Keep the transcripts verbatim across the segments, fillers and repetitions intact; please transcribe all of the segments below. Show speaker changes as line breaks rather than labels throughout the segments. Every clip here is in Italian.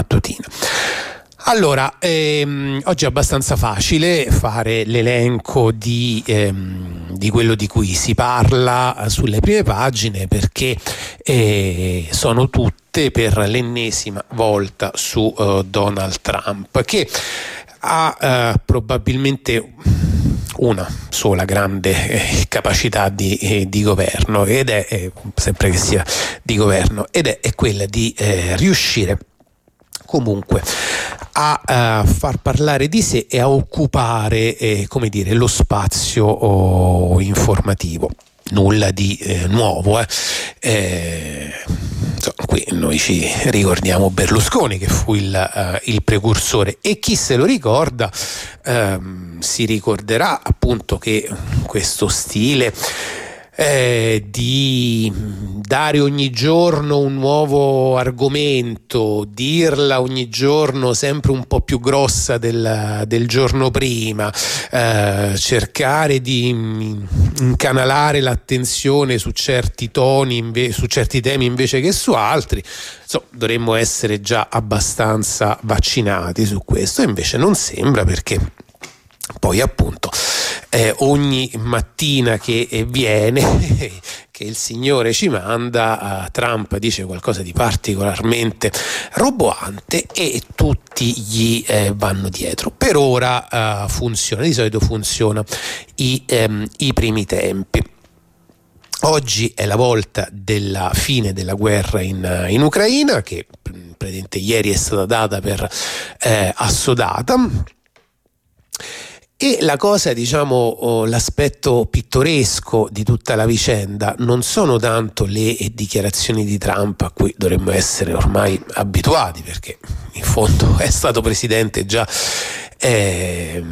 mattutina. Allora, ehm, oggi è abbastanza facile fare l'elenco di, ehm, di quello di cui si parla sulle prime pagine, perché eh, sono tutte per l'ennesima volta su uh, Donald Trump, che ha uh, probabilmente una sola grande eh, capacità di, eh, di governo, ed è, eh, sempre che sia di governo, ed è, è quella di eh, riuscire comunque a uh, far parlare di sé e a occupare eh, come dire, lo spazio oh, informativo. Nulla di eh, nuovo, eh. Eh, insomma, qui noi ci ricordiamo Berlusconi, che fu il, uh, il precursore, e chi se lo ricorda um, si ricorderà appunto che questo stile Eh, di dare ogni giorno un nuovo argomento, dirla ogni giorno sempre un po' più grossa del, del giorno prima, eh, cercare di incanalare l'attenzione su certi toni, inve- su certi temi invece che su altri. So, dovremmo essere già abbastanza vaccinati su questo, e invece non sembra, perché poi appunto eh, ogni mattina che eh, viene che il Signore ci manda, uh, Trump dice qualcosa di particolarmente roboante e tutti gli eh, vanno dietro. Per ora uh, funziona, di solito funziona i, um, i primi tempi. Oggi è la volta della fine della guerra in, in Ucraina, che praticamente ieri è stata data per eh, assodata. E la cosa, diciamo, oh, l'aspetto pittoresco di tutta la vicenda non sono tanto le dichiarazioni di Trump, a cui dovremmo essere ormai abituati, perché in fondo è stato presidente già eh,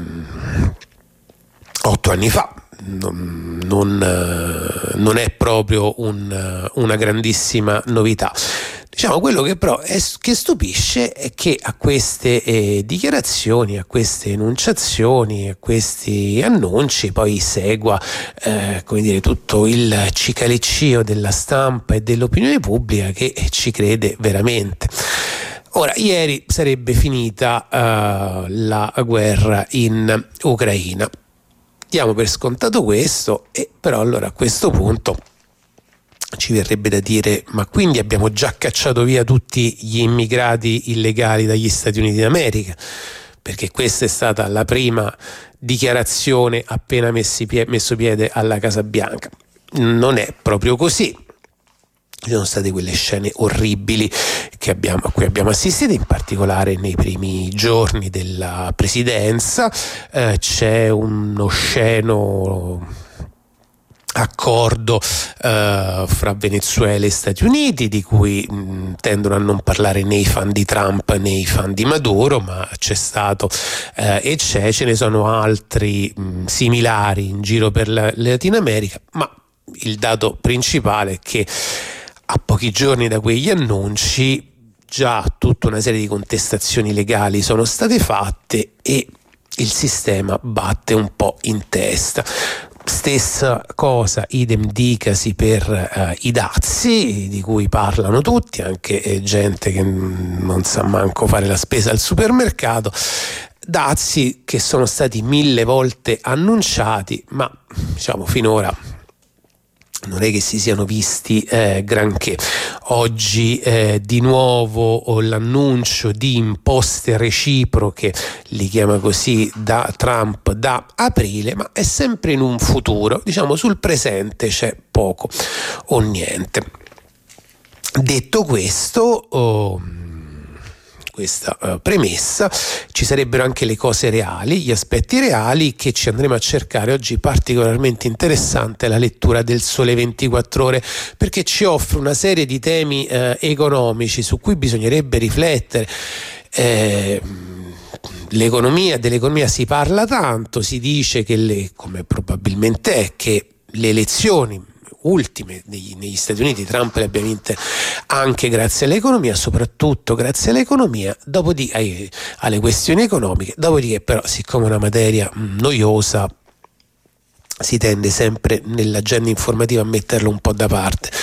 otto anni fa. Non, non, non è proprio un, una grandissima novità. Diciamo, quello che però è, che stupisce è che a queste eh, dichiarazioni, a queste enunciazioni, a questi annunci poi segua eh, come dire, tutto il cicaliccio della stampa e dell'opinione pubblica che ci crede veramente. Ora, ieri sarebbe finita uh, la guerra in Ucraina. Diamo per scontato questo, e però allora a questo punto ci verrebbe da dire: ma quindi abbiamo già cacciato via tutti gli immigrati illegali dagli Stati Uniti d'America? Perché questa è stata la prima dichiarazione appena messi pie- messo piede alla Casa Bianca. Non è proprio così. Ci sono state quelle scene orribili che abbiamo, a cui abbiamo assistito, in particolare nei primi giorni della presidenza. Eh, c'è uno osceno accordo eh, fra Venezuela e Stati Uniti, di cui mh, tendono a non parlare né i fan di Trump né i fan di Maduro, ma c'è stato eh, e c'è, ce ne sono altri mh, similari in giro per la Latino America, ma il dato principale è che a pochi giorni da quegli annunci già tutta una serie di contestazioni legali sono state fatte e il sistema batte un po' in testa. Stessa cosa, idem dicasi per eh, i dazi, di cui parlano tutti, anche eh, gente che non sa manco fare la spesa al supermercato. Dazi che sono stati mille volte annunciati, ma diciamo finora non è che si siano visti eh, granché. Oggi eh, di nuovo l'annuncio di imposte reciproche, li chiama così da Trump, da aprile, ma è sempre in un futuro. Diciamo, sul presente c'è poco o niente. Detto questo, oh, questa uh, premessa, ci sarebbero anche le cose reali, gli aspetti reali che ci andremo a cercare oggi. Particolarmente interessante la lettura del Sole ventiquattro Ore, perché ci offre una serie di temi uh, economici su cui bisognerebbe riflettere. Eh, l'economia, dell'economia si parla tanto, si dice che le, come probabilmente è, che le elezioni ultime negli, negli Stati Uniti Trump le abbia vinte anche grazie all'economia, soprattutto grazie all'economia, dopodiché ai, alle questioni economiche. Dopodiché però, siccome è una materia mh, noiosa, si tende sempre nell'agenda informativa a metterlo un po' da parte. Eh,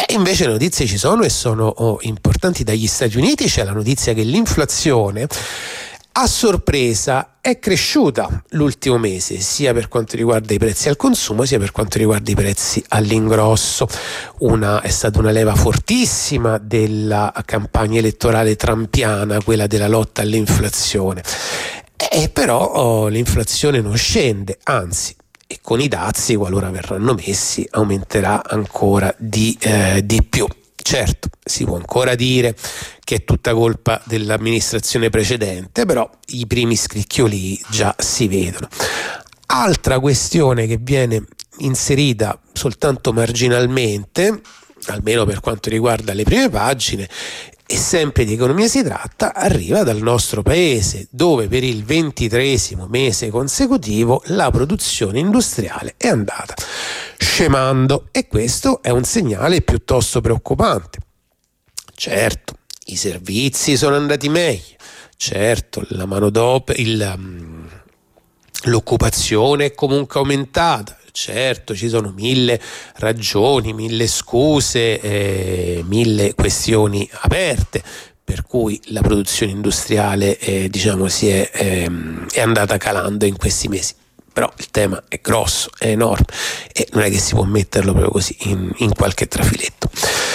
E invece le notizie ci sono e sono oh, importanti. Dagli Stati Uniti c'è la notizia che l'inflazione a sorpresa è cresciuta l'ultimo mese, sia per quanto riguarda i prezzi al consumo sia per quanto riguarda i prezzi all'ingrosso. Una, è stata una leva fortissima della campagna elettorale trumpiana, quella della lotta all'inflazione. E però oh, l'inflazione non scende, anzi, e con i dazi, qualora verranno messi, aumenterà ancora di, eh, di più. Certo, si può ancora dire che è tutta colpa dell'amministrazione precedente, però i primi scricchioli già si vedono. Altra questione che viene inserita soltanto marginalmente, almeno per quanto riguarda le prime pagine, e sempre di economia si tratta, arriva dal nostro paese, dove per il ventitreesimo mese consecutivo la produzione industriale è andata scemando, e questo è un segnale piuttosto preoccupante. Certo, i servizi sono andati meglio, certo, la manodopera, il, um, l'occupazione è comunque aumentata, certo, ci sono mille ragioni, mille scuse, eh, mille questioni aperte per cui la produzione industriale eh, diciamo si è, ehm, è andata calando in questi mesi. Però il tema è grosso, è enorme e non è che si può metterlo proprio così in, in qualche trafiletto.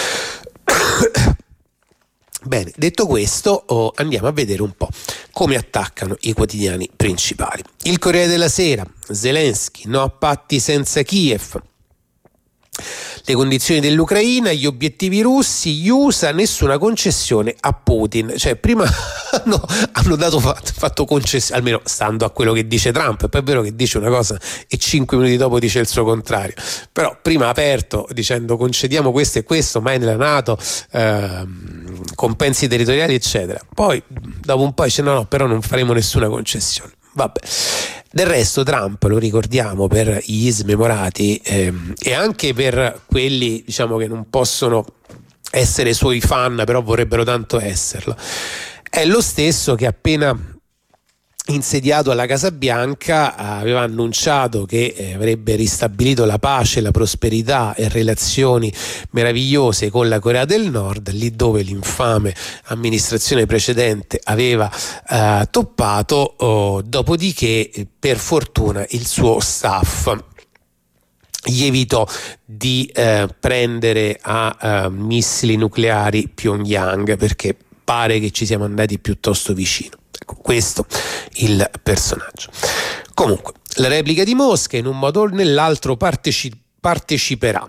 Bene, detto questo, oh, andiamo a vedere un po' come attaccano i quotidiani principali. Il Corriere della Sera: Zelensky, no a patti senza Kiev. Le condizioni dell'Ucraina, gli obiettivi russi, gli U S A, nessuna concessione a Putin. Cioè prima hanno, hanno dato fatto, fatto concessioni, almeno stando a quello che dice Trump. Poi è vero che dice una cosa e cinque minuti dopo dice il suo contrario, però prima ha aperto dicendo concediamo questo e questo, mai nella NATO, ehm, compensi territoriali eccetera, poi dopo un po' dice no no però non faremo nessuna concessione. Vabbè. Del resto Trump, lo ricordiamo per gli smemorati ehm, e anche per quelli diciamo che non possono essere suoi fan però vorrebbero tanto esserlo, è lo stesso che appena insediato alla Casa Bianca aveva annunciato che eh, avrebbe ristabilito la pace, la prosperità e relazioni meravigliose con la Corea del Nord, lì dove l'infame amministrazione precedente aveva eh, toppato. Oh, dopodiché per fortuna il suo staff gli evitò di eh, prendere a eh, missili nucleari Pyongyang, perché pare che ci siamo andati piuttosto vicino. Ecco, questo il personaggio. Comunque, la replica di Mosca in un modo o nell'altro parteci- parteciperà.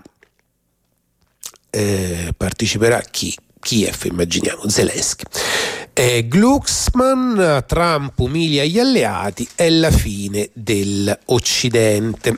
Eh, parteciperà chi? Kiev, immaginiamo, Zelensky. Eh, Glucksmann, Trump umilia gli alleati, è la fine dell'Occidente.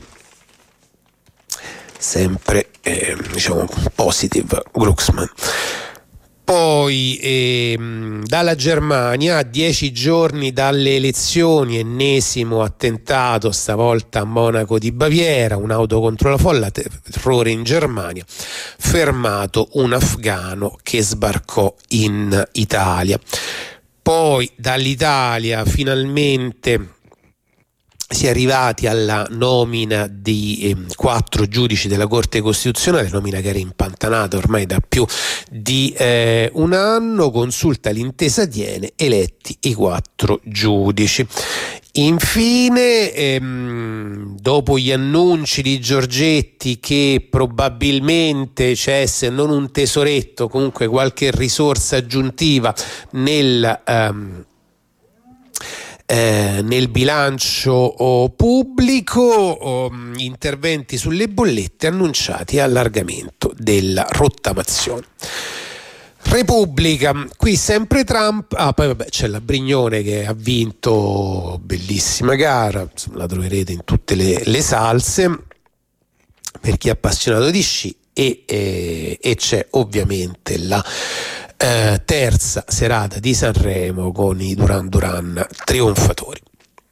Sempre, eh, diciamo, positive Glucksmann. Poi ehm, dalla Germania, a dieci giorni dalle elezioni, ennesimo attentato, stavolta a Monaco di Baviera, un'auto contro la folla, terrore in Germania, fermato un afgano che sbarcò in Italia. Poi dall'Italia finalmente si è arrivati alla nomina di eh, quattro giudici della Corte Costituzionale, nomina che era impantanata ormai da più di eh, un anno. Consulta l'intesa tiene, eletti i quattro giudici. Infine, ehm, dopo gli annunci di Giorgetti che probabilmente c'è, se non un tesoretto, comunque qualche risorsa aggiuntiva nel ehm, Eh, nel bilancio oh, pubblico, oh, interventi sulle bollette annunciati e allargamento della rottamazione. Repubblica, qui sempre Trump, ah poi vabbè c'è la Brignone che ha vinto, bellissima gara, insomma, la troverete in tutte le, le salse per chi è appassionato di sci, e, e, e c'è ovviamente la Eh, terza serata di Sanremo con i Duran Duran trionfatori.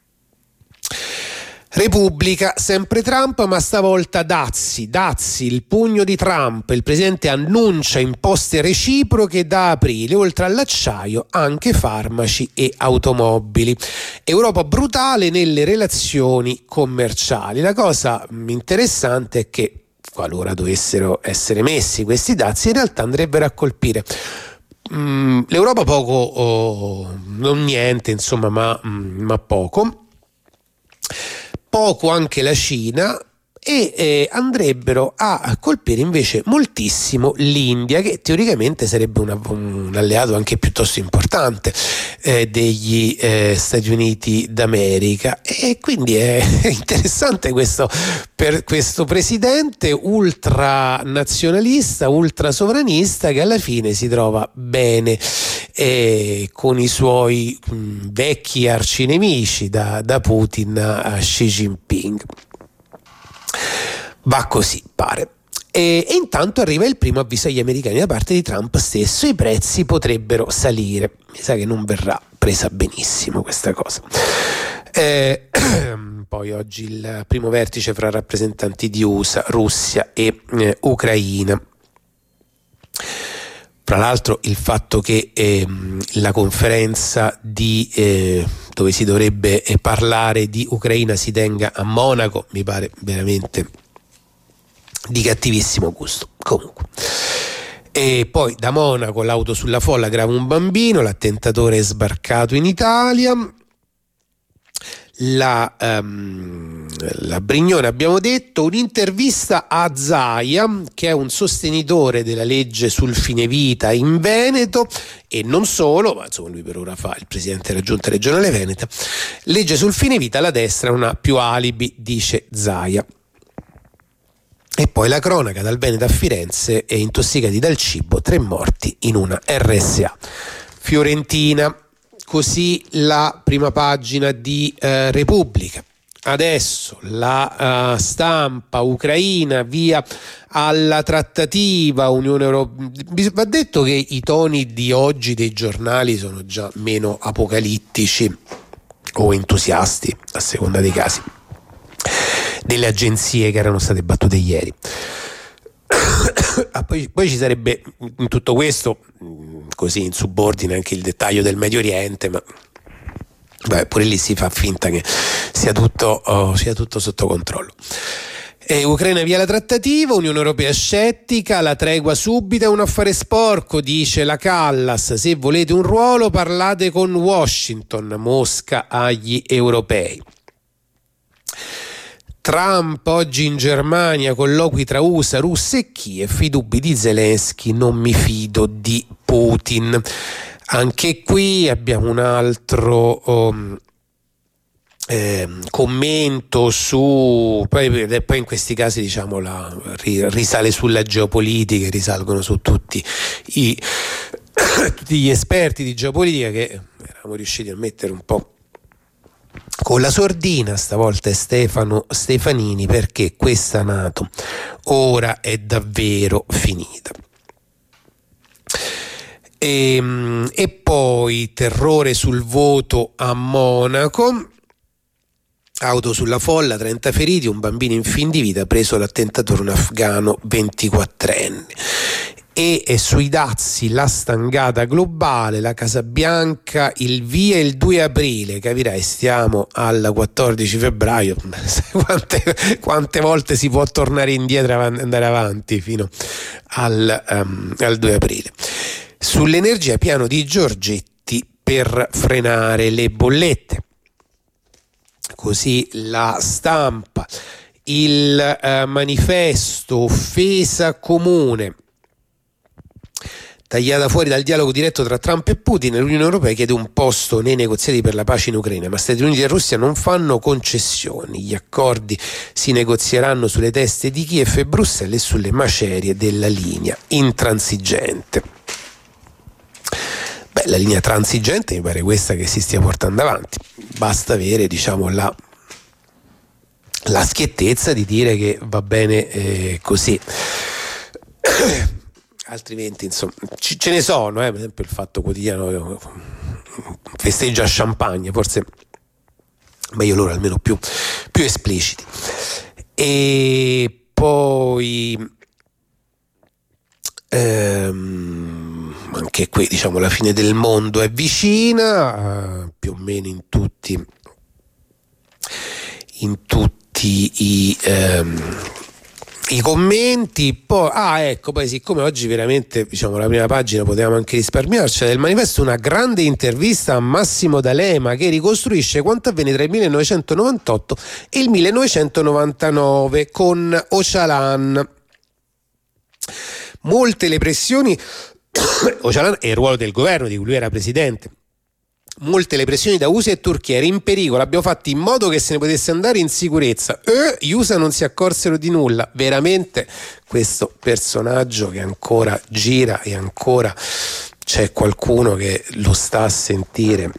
Repubblica, sempre Trump, ma stavolta dazi, dazi, il pugno di Trump, il presidente annuncia imposte reciproche da aprile, oltre all'acciaio anche farmaci e automobili. Europa brutale nelle relazioni commerciali. La cosa interessante è che qualora dovessero essere messi questi dazi, in realtà andrebbero a colpire mm, l'Europa poco o non niente, insomma, ma, mm, ma poco poco anche la Cina, e eh, andrebbero a colpire invece moltissimo l'India, che teoricamente sarebbe una, un alleato anche piuttosto importante eh, degli eh, Stati Uniti d'America. E quindi è interessante questo, per questo presidente ultranazionalista, ultrasovranista, che alla fine si trova bene eh, con i suoi mh, vecchi arcinemici, da, da Putin a Xi Jinping. Va così, pare. E, e intanto arriva il primo avviso agli americani da parte di Trump stesso: i prezzi potrebbero salire. Mi sa che non verrà presa benissimo questa cosa. Eh, poi oggi il primo vertice fra rappresentanti di U S A, Russia e eh, Ucraina. Tra l'altro il fatto che eh, la conferenza di, eh, dove si dovrebbe eh, parlare di Ucraina si tenga a Monaco mi pare veramente di cattivissimo gusto. Comunque, e poi da Monaco l'auto sulla folla grava un bambino, l'attentatore è sbarcato in Italia. La, um, la Brignone, abbiamo detto, un'intervista a Zaia, che è un sostenitore della legge sul fine vita in Veneto, e non solo, ma insomma lui per ora fa il presidente della giunta regionale veneta. Legge sul fine vita, la destra non ha più alibi, dice Zaia. E poi la cronaca dal Veneto a Firenze, è intossicati dal cibo, tre morti in una R S A. Fiorentina. Così la prima pagina di eh, Repubblica. Adesso la uh, stampa ucraina, via alla trattativa Unione Europea. Va detto che i toni di oggi dei giornali sono già meno apocalittici o entusiasti, a seconda dei casi, delle agenzie che erano state battute ieri. Ah, poi, poi ci sarebbe in tutto questo, così in subordine, anche il dettaglio del Medio Oriente, ma beh, pure lì si fa finta che sia tutto, oh, sia tutto sotto controllo. E Ucraina via la trattativa, Unione Europea scettica, la tregua subita è un affare sporco, dice la Callas, se volete un ruolo parlate con Washington, Mosca agli europei. Trump oggi in Germania, colloqui tra U S A, Russia e Kiev, i dubbi di Zelensky, non mi fido di Putin. Anche qui abbiamo un altro um, eh, commento su, poi, poi in questi casi diciamo la, risale sulla geopolitica, risalgono su tutti, i, tutti gli esperti di geopolitica che eravamo riusciti a mettere un po' con la sordina. Stavolta è Stefano Stefanini, perché questa NATO ora è davvero finita. E, e poi terrore sul voto a Monaco, auto sulla folla, trenta feriti, un bambino in fin di vita preso l'attentatore, un afgano ventiquattrenne. E, e sui dazi la stangata globale, la Casa Bianca, il via il due aprile, capirai, stiamo al quattordici febbraio, quante, quante volte si può tornare indietro e andare avanti fino al, um, al due aprile. Sull'energia, piano di Giorgetti per frenare le bollette. Così la Stampa, il uh, manifesto, offesa comune, tagliata fuori dal dialogo diretto tra Trump e Putin, l'Unione Europea chiede un posto nei negoziati per la pace in Ucraina, ma Stati Uniti e Russia non fanno concessioni. Gli accordi si negozieranno sulle teste di Kiev e Bruxelles e sulle macerie della linea intransigente. Beh, la linea transigente mi pare questa che si stia portando avanti. Basta avere, diciamo, la, la schiettezza di dire che va bene eh, così. Altrimenti, insomma, c- ce ne sono, eh? Per esempio il Fatto Quotidiano festeggia champagne, forse meglio loro, almeno più, più espliciti. E poi ehm, anche qui, diciamo, la fine del mondo è vicina, eh, più o meno in tutti in tutti i ehm, i commenti, poi ah ecco poi siccome oggi veramente diciamo la prima pagina potevamo anche risparmiarci del Manifesto, una grande intervista a Massimo D'Alema che ricostruisce quanto avvenne tra il millenovecentonovantotto e il millenovecentonovantanove con Öcalan. Molte le pressioni Öcalan è il ruolo del governo di cui lui era presidente. Molte le pressioni da U S A e Turchia, era in pericolo, abbiamo fatto in modo che se ne potesse andare in sicurezza. Eh, gli U S A non si accorsero di nulla. Veramente questo personaggio che ancora gira e ancora c'è qualcuno che lo sta a sentire.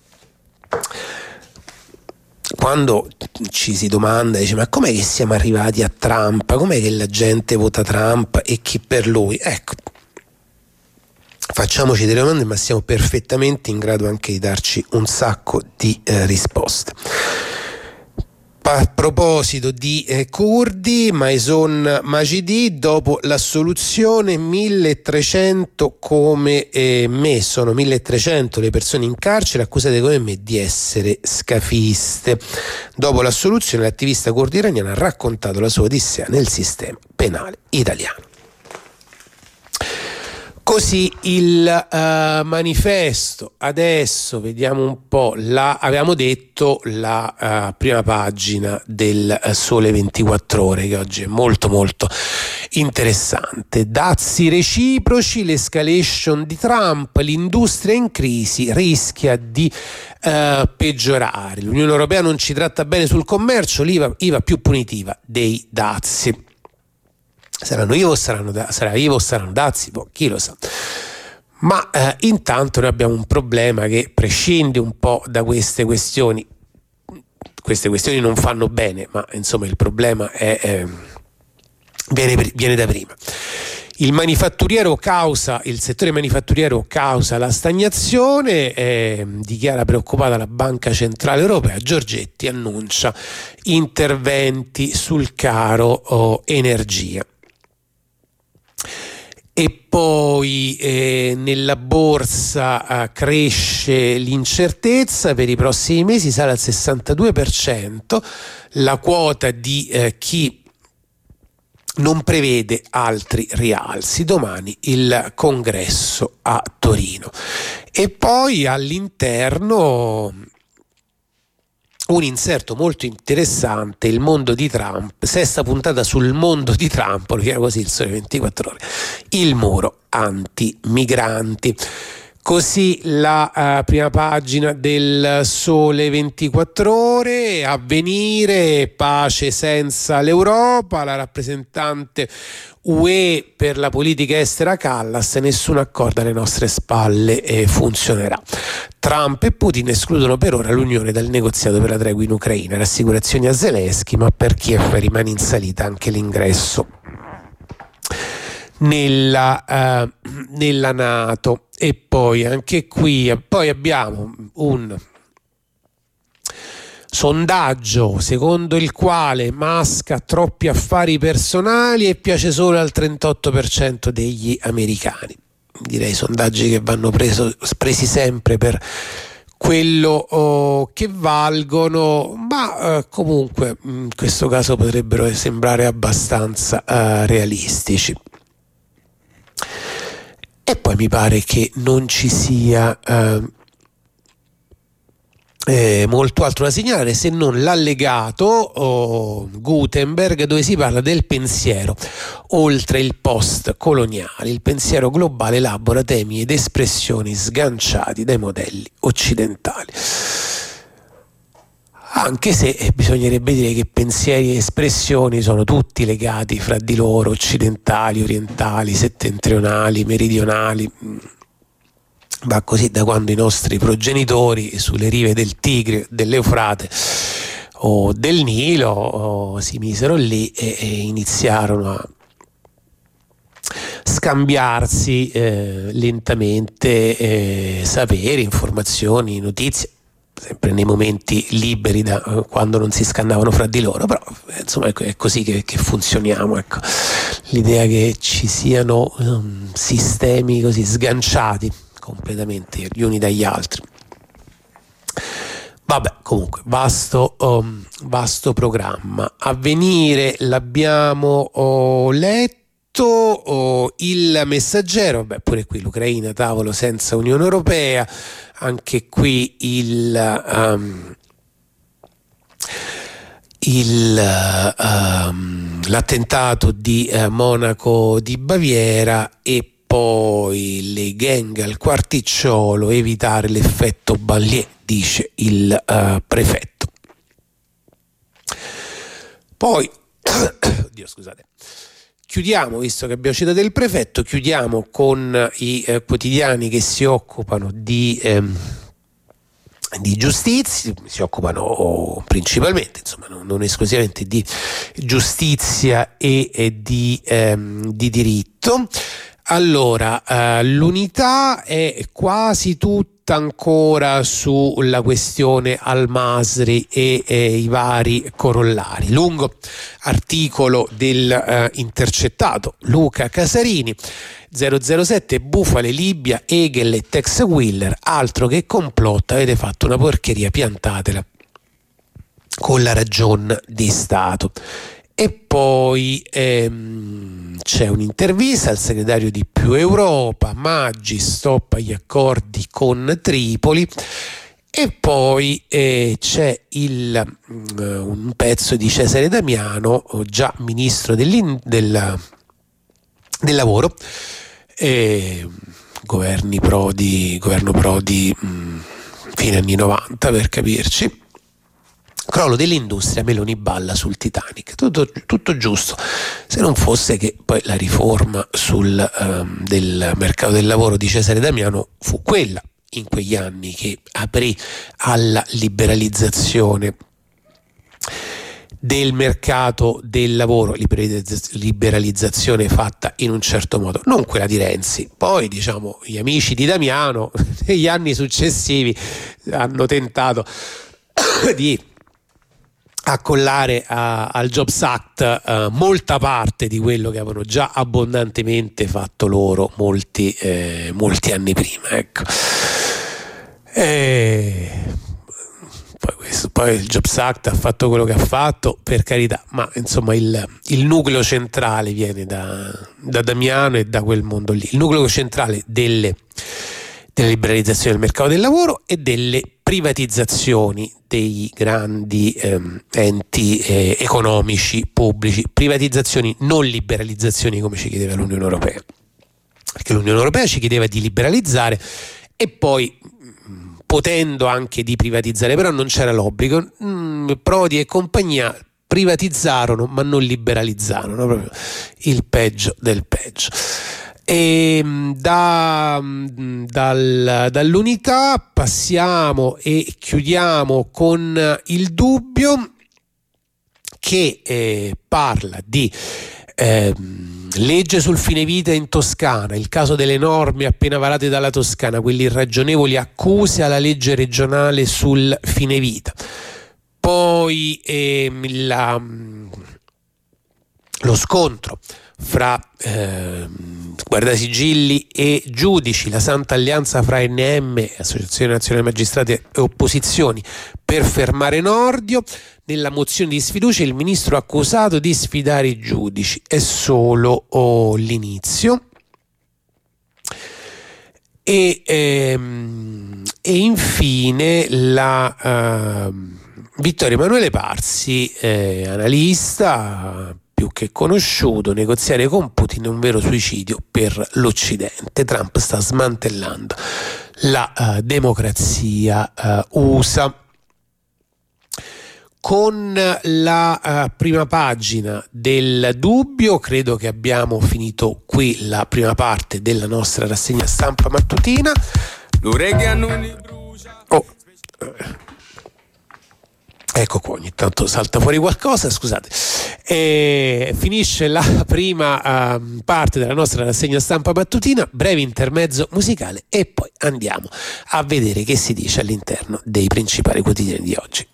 Quando ci si domanda, dice, ma com'è che siamo arrivati a Trump? Com'è che la gente vota Trump e chi per lui? Ecco, facciamoci delle domande, ma siamo perfettamente in grado anche di darci un sacco di eh, risposte. A proposito di eh, curdi, Maison Majidi, dopo l'assoluzione milletrecento come eh, me, sono milletrecento le persone in carcere accusate come me di essere scafiste. Dopo l'assoluzione l'attivista curda iraniana ha raccontato la sua odissea nel sistema penale italiano. Così il uh, manifesto. Adesso vediamo un po', la, avevamo detto la uh, prima pagina del uh, Sole ventiquattro Ore, che oggi è molto molto interessante. Dazi reciproci, l'escalation di Trump, l'industria in crisi rischia di uh, peggiorare. L'Unione Europea non ci tratta bene sul commercio, l'I V A, I V A più punitiva dei dazi. Saranno I V A o saranno, sarà I V A o saranno dazi, boh, chi lo sa. Ma eh, intanto noi abbiamo un problema che prescinde un po' da queste questioni. Queste questioni non fanno bene, ma insomma il problema è, è, viene, viene da prima. Il manifatturiero causa, il settore manifatturiero causa la stagnazione, eh, dichiara preoccupata la Banca Centrale Europea. Giorgetti annuncia interventi sul caro oh, energia. E poi eh, nella borsa eh, cresce l'incertezza, per i prossimi mesi sale al sessantadue per cento la quota di eh, chi non prevede altri rialzi. Domani il congresso a Torino. E poi all'interno un inserto molto interessante, il mondo di Trump, sesta puntata sul mondo di Trump, lo chiama così il Sole ventiquattro Ore, il muro anti-migranti. Così la uh, prima pagina del Sole ventiquattro Ore, Avvenire, pace senza l'Europa, la rappresentante U E per la politica estera Callas, nessun accordo alle nostre spalle e funzionerà. Trump e Putin escludono per ora l'Unione dal negoziato per la tregua in Ucraina, rassicurazioni a Zelensky, ma per Kiev rimane in salita anche l'ingresso nella, uh, nella NATO. E poi anche qui poi abbiamo un sondaggio secondo il quale Musk ha troppi affari personali e piace solo al trentotto per cento degli americani. Direi sondaggi che vanno preso, presi sempre per quello oh, che valgono, ma eh, comunque in questo caso potrebbero sembrare abbastanza eh, realistici. E poi mi pare che non ci sia eh, eh, molto altro da segnalare se non l'allegato oh, Gutenberg, dove si parla del pensiero oltre il post-coloniale. Il pensiero globale elabora temi ed espressioni sganciati dai modelli occidentali. Anche se eh, bisognerebbe dire che pensieri e espressioni sono tutti legati fra di loro, occidentali, orientali, settentrionali, meridionali. Va così da quando i nostri progenitori sulle rive del Tigre, dell'Eufrate o del Nilo o si misero lì e, e iniziarono a scambiarsi eh, lentamente eh, saperi, informazioni, notizie, sempre nei momenti liberi da quando non si scannavano fra di loro, però insomma è così che, che funzioniamo, ecco. L'idea che ci siano um, sistemi così sganciati completamente gli uni dagli altri. Vabbè, comunque, vasto, um, vasto programma. Avvenire l'abbiamo oh, letto, oh, il Messaggero, beh, pure qui l'Ucraina, tavolo senza Unione Europea, anche qui il... Um, il um, l'attentato di uh, Monaco di Baviera e poi le gang al Quarticciolo, evitare l'effetto Ballier, dice il uh, prefetto. Poi oddio, scusate, chiudiamo, visto che abbiamo citato il prefetto, chiudiamo con i eh, quotidiani che si occupano di ehm, di giustizia, si occupano principalmente, insomma, non, non esclusivamente di giustizia e, e di, ehm, di diritto. Allora, eh, l'Unità è quasi tutta ancora sulla questione Al-Masri e, e i vari corollari. Lungo articolo del eh, intercettato Luca Casarini. zero zero sette, bufale, Libia, Hegel e Tex Willer, altro che complotto, avete fatto una porcheria, piantatela con la ragion di Stato. E poi ehm, c'è un'intervista al segretario di Più Europa, Maggi, stop agli accordi con Tripoli. E poi eh, c'è il, um, un pezzo di Cesare Damiano, già ministro del, del lavoro, eh, governi Prodi, governo Prodi mh, fine anni novanta per capirci. Crollo dell'industria, Meloni balla sul Titanic, tutto, tutto giusto, se non fosse che poi la riforma sul um, del mercato del lavoro di Cesare Damiano fu quella in quegli anni che aprì alla liberalizzazione del mercato del lavoro, liberalizzazione fatta in un certo modo, non quella di Renzi. Poi, diciamo, gli amici di Damiano negli anni successivi hanno tentato di accollare a, al Jobs Act uh, molta parte di quello che avevano già abbondantemente fatto loro molti, eh, molti anni prima, ecco. E poi, questo, poi il Jobs Act ha fatto quello che ha fatto, per carità, ma insomma il, il nucleo centrale viene da, da Damiano e da quel mondo lì, il nucleo centrale delle della liberalizzazione del mercato del lavoro e delle privatizzazioni dei grandi ehm, enti eh, economici pubblici, privatizzazioni, non liberalizzazioni come ci chiedeva l'Unione Europea, perché l'Unione Europea ci chiedeva di liberalizzare e poi mh, potendo anche di privatizzare, però non c'era l'obbligo. mh, Prodi e compagnia privatizzarono ma non liberalizzarono, proprio il peggio del peggio. E da, dal, dall'Unità passiamo e chiudiamo con Il Dubbio, che eh, parla di eh, legge sul fine vita in Toscana, il caso delle norme appena varate dalla Toscana, quelle irragionevoli accuse alla legge regionale sul fine vita. Poi eh, la, lo scontro fra eh, guardasigilli e giudici, la Santa Alleanza fra A N M, Associazione Nazionale Magistrati e opposizioni, per fermare Nordio. Nella mozione di sfiducia il ministro accusato di sfidare i giudici, è solo oh, l'inizio. E, ehm, e infine la uh, Vittorio Emanuele Parsi, eh, analista più che conosciuto, negoziare con Putin è un vero suicidio per l'Occidente. Trump sta smantellando la uh, democrazia uh, U S A. Con la uh, prima pagina del Dubbio credo che abbiamo finito qui la prima parte della nostra rassegna stampa mattutina. Oh. Ecco qua, ogni tanto salta fuori qualcosa, scusate. E finisce la prima uh, parte della nostra rassegna stampa mattutina, breve intermezzo musicale e poi andiamo a vedere che si dice all'interno dei principali quotidiani di oggi.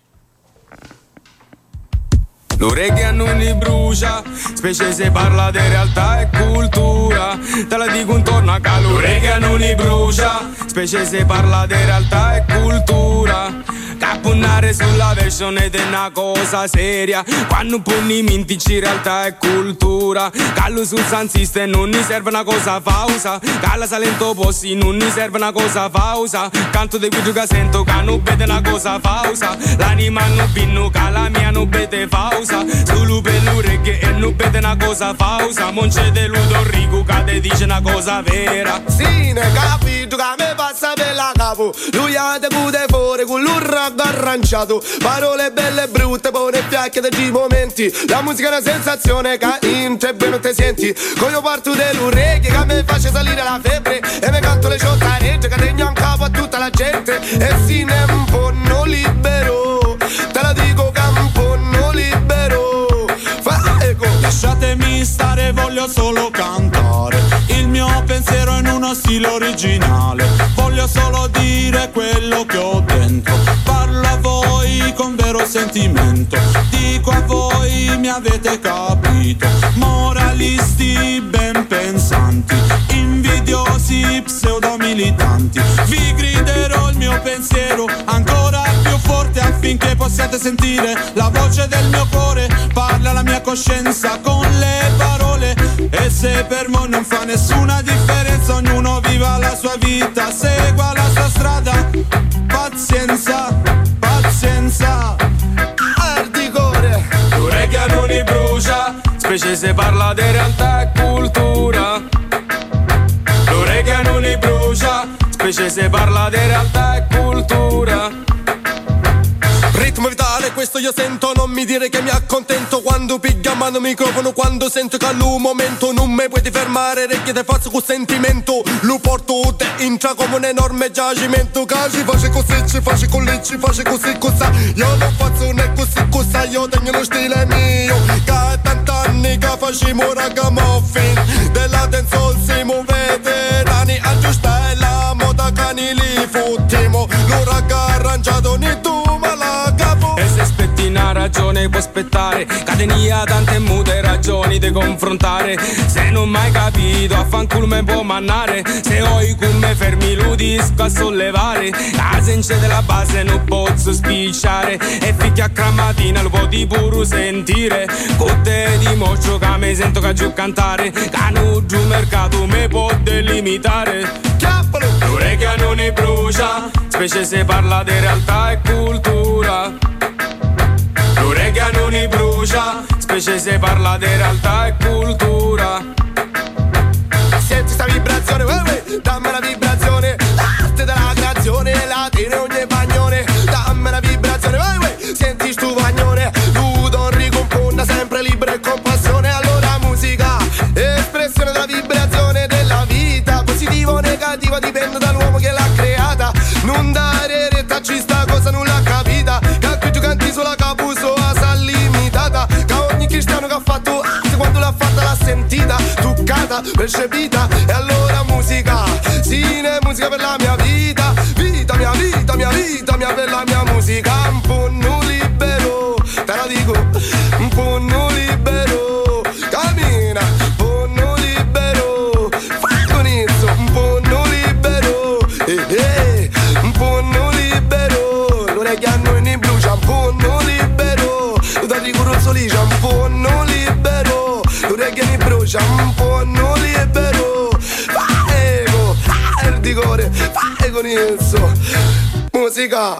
L'orecchia non li brucia, specie se parla di realtà e cultura. Te la dico intorno a ca, l'orecchia non li brucia, specie se parla di realtà e cultura. Capunna stare sulla versione di una cosa seria. Quando pugni mintici in realtà è cultura. Callo sul Sun System non mi serve una cosa fausa. Calla Salento Possi non mi serve una cosa fausa. Canto di guido che sento che non vede una cosa fausa. L'anima non binno che la mia non vede fausa. Solo per l'orecchie e non vede una cosa fausa. Monce de Ludo Rico che te dice una cosa vera.
Sì, ne capito che me passa per la capo. Lui ha te cute fuori con l'urrago arranciato. Parole belle e brutte, buone fiacche di momenti. La musica è una sensazione che in te bene te senti. Con io parto dell'orecchie che mi faccia salire la febbre. E mi canto le ciottaregge che tegno in capo a tutta la gente. E sì, ne un po' non libero. Te la dico che un po' non libero. Fego.
Lasciatemi stare, voglio solo cantare il mio pensiero in uno stile originale. Voglio solo dire quello che ho dentro. Parlo a voi con vero sentimento. Dico a voi, mi avete capito. Moralisti ben pensanti, invidiosi pseudomilitanti. Vi griderò il mio pensiero ancora più forte affinché possiate sentire la voce del mio cuore. Parla la mia coscienza con le parole. E se per voi non fa nessuna differenza, ognuno viva la sua vita, segua la sua strada. Pazienza, pazienza.
Ardicore.
L'orecchia non li brucia, specie se parla di realtà e cultura. L'orecchia non li brucia, specie se parla di realtà e cultura.
Ritmo vitale, questo io sento, non mi dire che mi accontento. Quando piglia mano microfono, quando sento che all'un momento non mi puoi fermare, orecchie te faccio con sentimento. Lo porto te intra come un enorme giacimento. Che ci face così, ci face con lì, ci face così, cosa. Io non faccio né così, cosa, io tengo lo stile mio. Che tant'anni che facciamo ragamuffin, della dancehall siamo veterani. Aggiusta la moda che li futtiamo, lo raga arrangiato né tu.
E se aspetti una ragione può aspettare, catenia tante mute ragioni da confrontare. Se non mai capito a fanculo me può mannare. Se oi con me fermi lo disco a sollevare. La senza della base non posso spicciare. E finché a crammatina lo puoi pure sentire. Con te dimostro che mi sento che giù cantare. Che non giù mercato me può delimitare.
Chiappalo!
L'orecchia non ne brucia, specie se parla di realtà e cultura. L'orecchia non ne brucia, specie se parla di realtà e cultura.
Senti sta vibrazione, uè, uè, dammi la vibrazione. L'arte della creazione, la tiene ogni bagnone. Dammi la vibrazione, uè, uè, senti stu bagnone. Ludo ricomponna sempre libero e con passione. Allora musica, espressione della vibrazione della vita. Positivo o negativa dipende dall'uomo che l'ha creata. Non dare retta, ci sta cosa non l'ha capita. Che qui tu canti sulla capuso a sal limitata. Che ogni cristiano che ha fatto arte quando l'ha fatta l'ha sentita, toccata, percepita. E allora musica, sì, ne musica per la mia vita. Vita, mia vita, mia vita, mia per la mia musica. Un po' non libero, te la dico, un po' non libero. Cammina, un po' non libero. Fai con isso, un po' non libero. Eh, eh, un po' non libero. L'orecchia a noi ne brucia, un po' non libero. Lo da rigoroso lì, c'è un po' non libero. L'orecchia ne brucia, un po' non libero. Fai con, fai di cuore, fai con isso. Musica.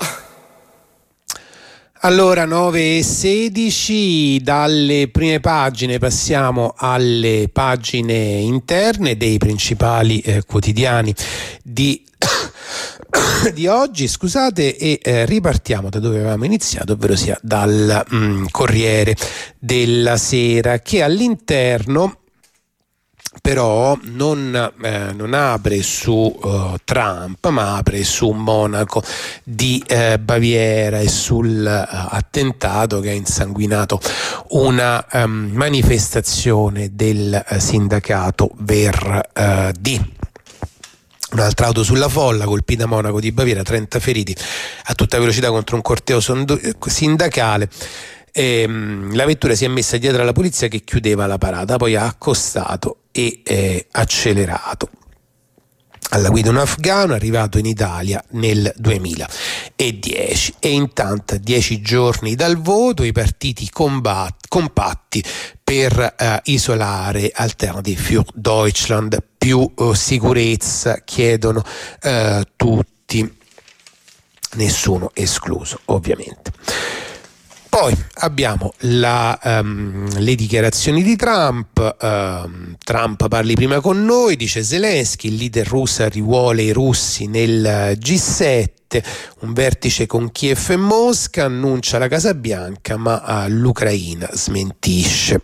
Allora, nove e sedici, dalle prime pagine passiamo alle pagine interne dei principali eh, quotidiani di, di oggi, scusate, e eh, ripartiamo da dove avevamo iniziato, ovvero sia dal mm, Corriere della Sera, che all'interno però non, eh, non apre su uh, Trump, ma apre su Monaco di eh, Baviera e sul uh, attentato che ha insanguinato una um, manifestazione del uh, sindacato Verdi. Un'altra auto sulla folla, colpita a Monaco di Baviera, trenta feriti a tutta velocità contro un corteo sondo- sindacale. Ehm, la vettura si è messa dietro alla polizia che chiudeva la parata, poi ha accostato e eh, accelerato. alla guida un afghano arrivato in Italia nel duemiladieci, e intanto a dieci giorni dal voto i partiti combat- compatti per uh, isolare Alternative für Deutschland, più uh, sicurezza chiedono uh, tutti, nessuno escluso ovviamente. Poi abbiamo la, um, le dichiarazioni di Trump. um, Trump parli prima con noi, dice Zelensky, il leader russo rivuole i russi nel G sette, un vertice con Kiev e Mosca, annuncia la Casa Bianca, ma uh, l'Ucraina smentisce.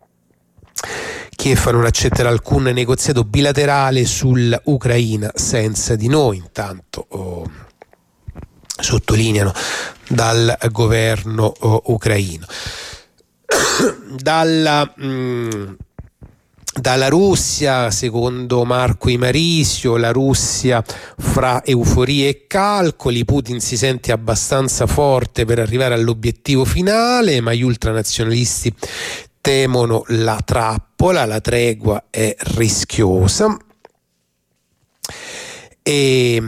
Kiev non accetterà alcun negoziato bilaterale sull'Ucraina senza di noi, intanto oh, sottolineano dal governo oh, ucraino. Dalla, mh, dalla Russia, secondo Marco Imarisio, la Russia fra euforie e calcoli, Putin si sente abbastanza forte per arrivare all'obiettivo finale, ma gli ultranazionalisti temono la trappola, la tregua è rischiosa. E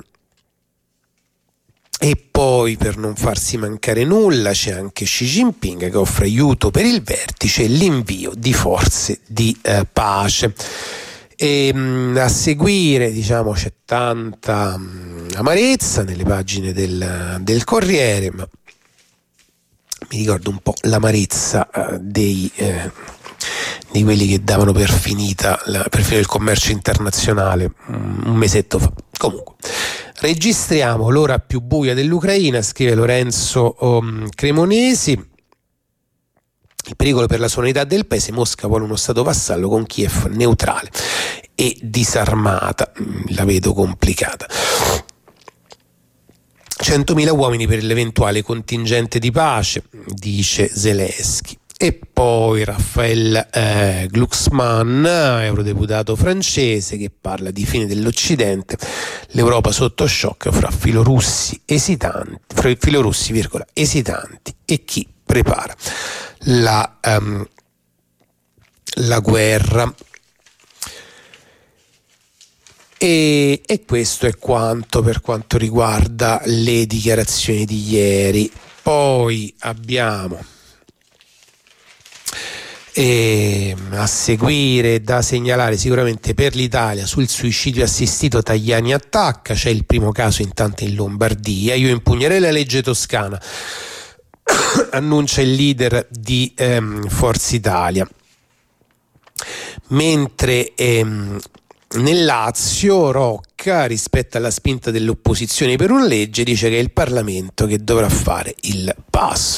E poi, per non farsi mancare nulla, c'è anche Xi Jinping che offre aiuto per il vertice e l'invio di forze di eh, pace. E mh, a seguire, diciamo, c'è tanta mh, amarezza nelle pagine del, del Corriere, ma mi ricordo un po' l'amarezza eh, dei eh, di quelli che davano per finita la, per finire il commercio internazionale um, un mesetto fa. Comunque, registriamo l'ora più buia dell'Ucraina, scrive Lorenzo um, Cremonesi. Il pericolo per la sovranità del paese, Mosca vuole uno stato vassallo con Kiev neutrale e disarmata. La vedo complicata. centomila uomini per l'eventuale contingente di pace, dice Zelensky. E poi Raphael eh, Glucksmann, eurodeputato francese, che parla di fine dell'Occidente, l'Europa sotto shock fra filorussi esitanti, fra filorussi, virgola, esitanti e chi prepara la, um, la guerra. E, e questo è quanto per quanto riguarda le dichiarazioni di ieri. Poi abbiamo E a seguire, da segnalare sicuramente per l'Italia, sul suicidio assistito Tajani attacca, c'è il primo caso intanto in Lombardia. Io impugnerei la legge toscana, annuncia il leader di ehm, Forza Italia. Mentre ehm, nel Lazio Rocca, rispetto alla spinta dell'opposizione per una legge, dice che è il Parlamento che dovrà fare il passo.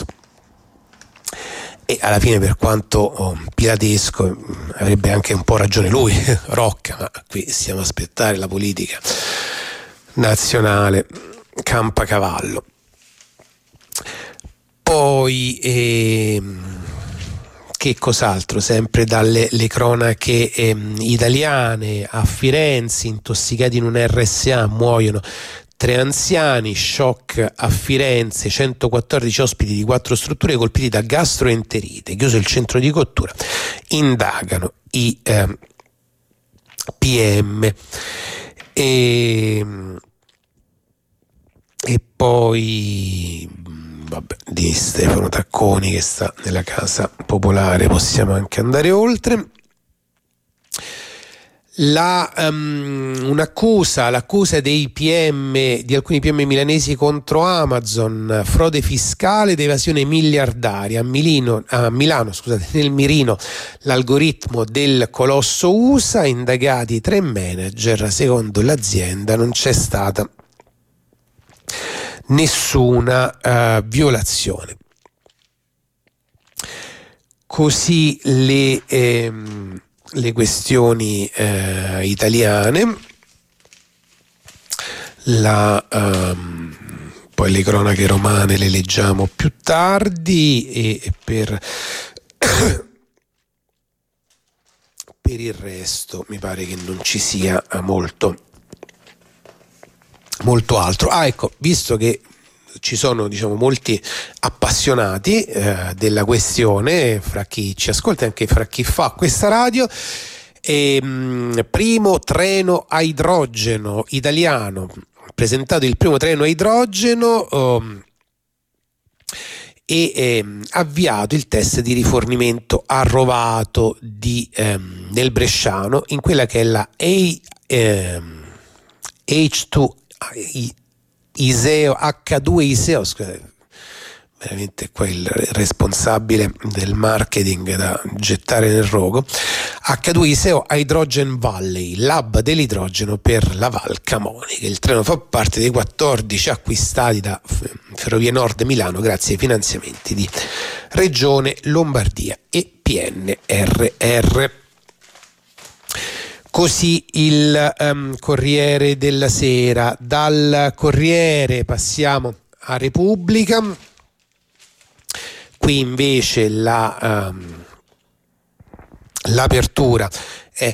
E alla fine, per quanto oh, pilatesco, avrebbe anche un po' ragione lui, Rocca, ma qui stiamo a aspettare la politica nazionale campacavallo. Poi eh, che cos'altro? Sempre dalle le cronache eh, italiane, a Firenze, intossicati in un R S A, muoiono tre anziani, shock a Firenze, centoquattordici ospiti di quattro strutture colpiti da gastroenterite, chiuso il centro di cottura, indagano i eh, P M. E, e poi vabbè, di Stefano Tacconi che sta nella Casa Popolare, possiamo anche andare oltre. La, um, un'accusa, l'accusa dei P M, di alcuni P M milanesi contro Amazon, frode fiscale ed evasione miliardaria. A, Milino, a Milano, scusate, nel mirino l'algoritmo del colosso U S A, indagati tre manager. Secondo l'azienda non c'è stata nessuna uh, violazione. Così le... Ehm, le questioni eh, italiane, la, um, poi le cronache romane le leggiamo più tardi, e, e per per il resto mi pare che non ci sia molto molto altro. Ah, ecco, visto che ci sono, diciamo, molti appassionati eh, della questione fra chi ci ascolta e anche fra chi fa questa radio, E, mh, primo treno a idrogeno italiano, presentato il primo treno a idrogeno um, e ehm, avviato il test di rifornimento a Rovato di, ehm, nel Bresciano in quella che è la A, ehm, H due Iseo, acca due Iseo, scusate, veramente qua il responsabile del marketing da gettare nel rogo. acca due Iseo Hydrogen Valley, l'hub dell'idrogeno per la Val Camonica. Il treno fa parte dei quattordici acquistati da Ferrovie Nord Milano grazie ai finanziamenti di Regione Lombardia e P N R R. Così il um, Corriere della Sera. Dal Corriere passiamo a Repubblica. Qui invece la, um, l'apertura è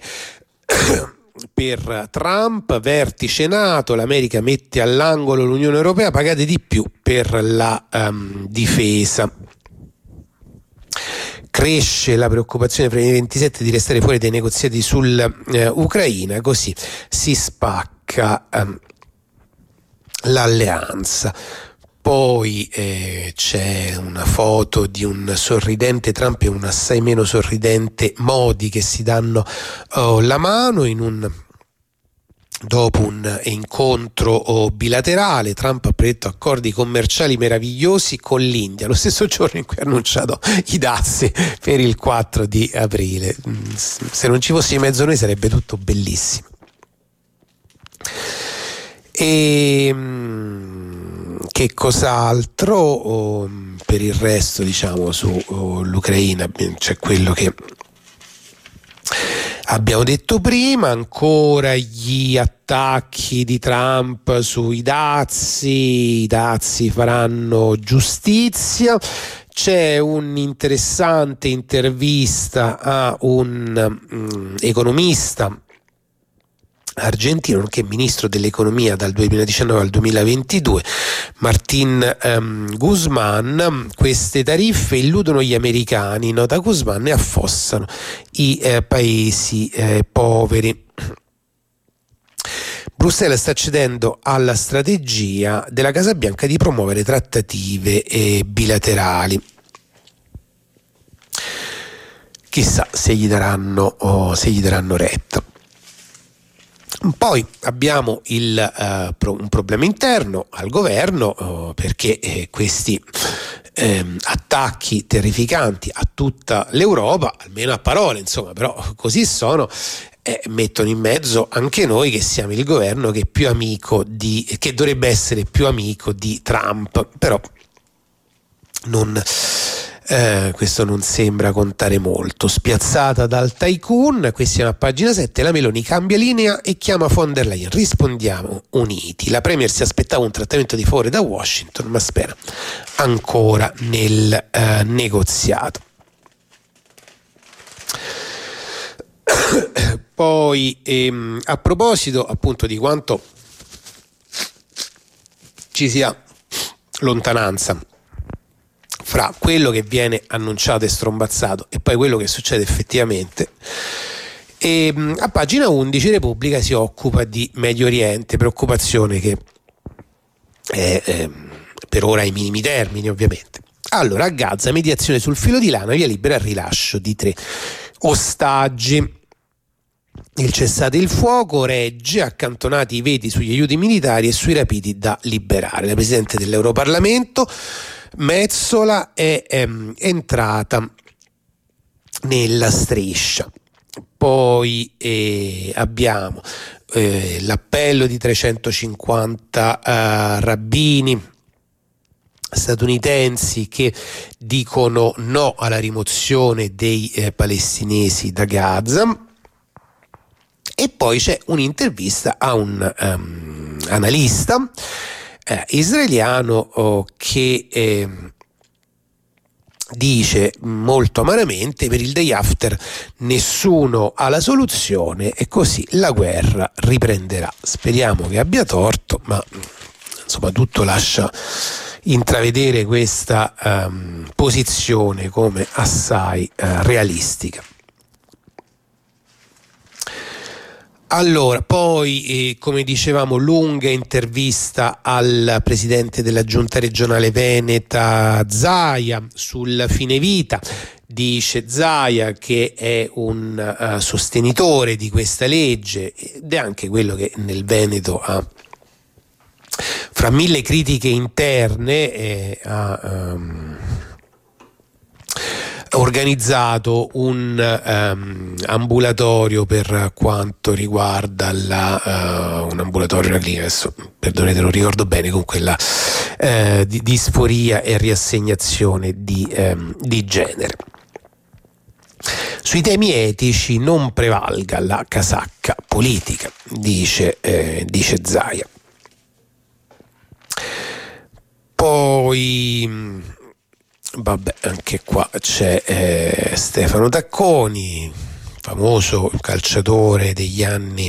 per Trump, vertice NATO, l'America mette all'angolo l'Unione Europea, pagate di più per la um, difesa. Cresce la preoccupazione fra i ventisette di restare fuori dai negoziati sull'Ucraina, eh, così si spacca um, l'alleanza. Poi eh, c'è una foto di un sorridente Trump e un assai meno sorridente Modi che si danno oh, la mano in un dopo un incontro oh, bilaterale. Trump ha predetto accordi commerciali meravigliosi con l'India lo stesso giorno in cui ha annunciato i dazi per il quattro di aprile. Se non ci fosse in mezzo noi sarebbe tutto bellissimo. E che cos'altro oh, per il resto, diciamo, sull'Ucraina oh, c'è quello che abbiamo detto prima, ancora gli attacchi di Trump sui dazi, i dazi faranno giustizia. C'è un'interessante intervista a un um, economista argentino, nonché ministro dell'economia dal duemiladiciannove al duemilaventidue, Martín um, Guzmán. Queste tariffe illudono gli americani, nota Guzmán, e affossano i eh, paesi eh, poveri. Bruxelles sta cedendo alla strategia della Casa Bianca di promuovere trattative eh, bilaterali. Chissà se gli daranno, oh, se gli daranno retta. Poi abbiamo il, uh, pro, un problema interno al governo uh, perché eh, questi ehm, attacchi terrificanti a tutta l'Europa, almeno a parole, insomma, però così sono, eh, mettono in mezzo anche noi che siamo il governo che è più amico di, che dovrebbe essere più amico di Trump, però non... Eh, questo non sembra contare molto. Spiazzata dal tycoon, qui siamo a pagina sette, la Meloni cambia linea e chiama von der Leyen, rispondiamo uniti. La Premier si aspettava un trattamento di favore da Washington ma spera ancora nel eh, negoziato. Poi ehm, a proposito appunto di quanto ci sia lontananza fra quello che viene annunciato e strombazzato e poi quello che succede effettivamente, e a pagina undici Repubblica si occupa di Medio Oriente, preoccupazione che è eh, per ora ai minimi termini ovviamente. Allora, a Gaza mediazione sul filo di lana, via libera al rilascio di tre ostaggi. Il cessate il fuoco regge, accantonati i veti sugli aiuti militari e sui rapiti da liberare. La Presidente dell'Europarlamento Metsola è ehm, entrata nella striscia. Poi eh, abbiamo eh, l'appello di trecentocinquanta eh, rabbini statunitensi che dicono no alla rimozione dei eh, palestinesi da Gaza. E poi c'è un'intervista a un um, analista eh, israeliano oh, che eh, dice molto amaramente: per il day after nessuno ha la soluzione e così la guerra riprenderà. Speriamo che abbia torto, ma insomma tutto lascia intravedere questa um, posizione come assai uh, realistica. Allora, poi eh, come dicevamo, lunga intervista al presidente della giunta regionale veneta Zaia sul fine vita. Dice Zaia che è un uh, sostenitore di questa legge ed è anche quello che nel Veneto ha, fra mille critiche interne, eh, ha um, organizzato un um, ambulatorio per quanto riguarda la, uh, un ambulatorio, una clinica, adesso perdonate non ricordo bene, comunque la uh, di disforia e riassegnazione di, um, di genere. Sui temi etici non prevalga la casacca politica, dice, eh, dice Zaia. Poi vabbè, anche qua c'è eh, Stefano Tacconi, famoso calciatore degli anni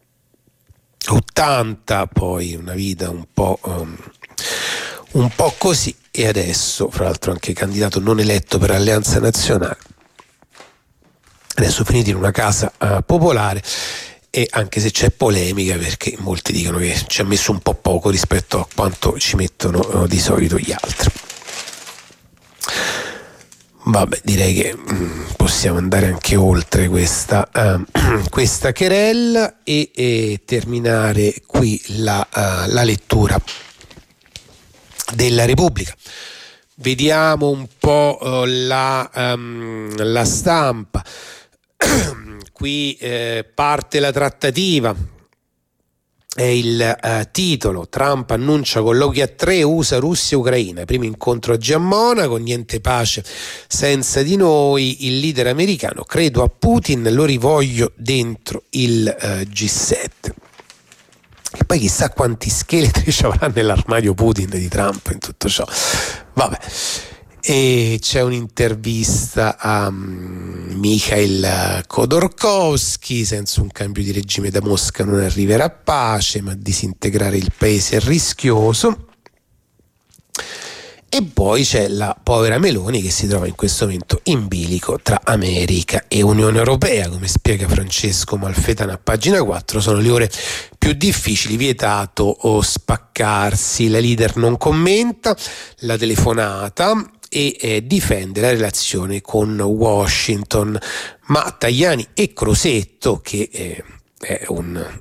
ottanta, poi una vita un po', um, un po' così, e adesso fra l'altro anche candidato non eletto per Alleanza Nazionale, adesso finito in una casa uh, popolare, e anche se c'è polemica perché molti dicono che ci ha messo un po' poco rispetto a quanto ci mettono uh, di solito gli altri. Vabbè, direi che mh, possiamo andare anche oltre questa, uh, questa querella e, e terminare qui la, uh, la lettura della Repubblica. Vediamo un po' uh, la, um, la stampa. Qui eh, parte la trattativa, è il eh, titolo. Trump annuncia colloqui a tre, U S A, Russia e Ucraina, primo incontro oggi a Monaco, niente pace senza di noi, il leader americano, credo a Putin, lo rivoglio dentro il eh, G sette. E poi chissà quanti scheletri ci avrà nell'armadio Putin di Trump in tutto ciò. Vabbè. E c'è un'intervista a um, Mikhail Khodorkovsky: senza un cambio di regime da Mosca non arriverà pace, ma disintegrare il paese è rischioso. E poi c'è la povera Meloni che si trova in questo momento in bilico tra America e Unione Europea, come spiega Francesco Malfetano a pagina quattro, sono le ore più difficili, vietato o spaccarsi. La leader non commenta la telefonata e eh, difende la relazione con Washington, ma Tajani e Crosetto, che eh, è un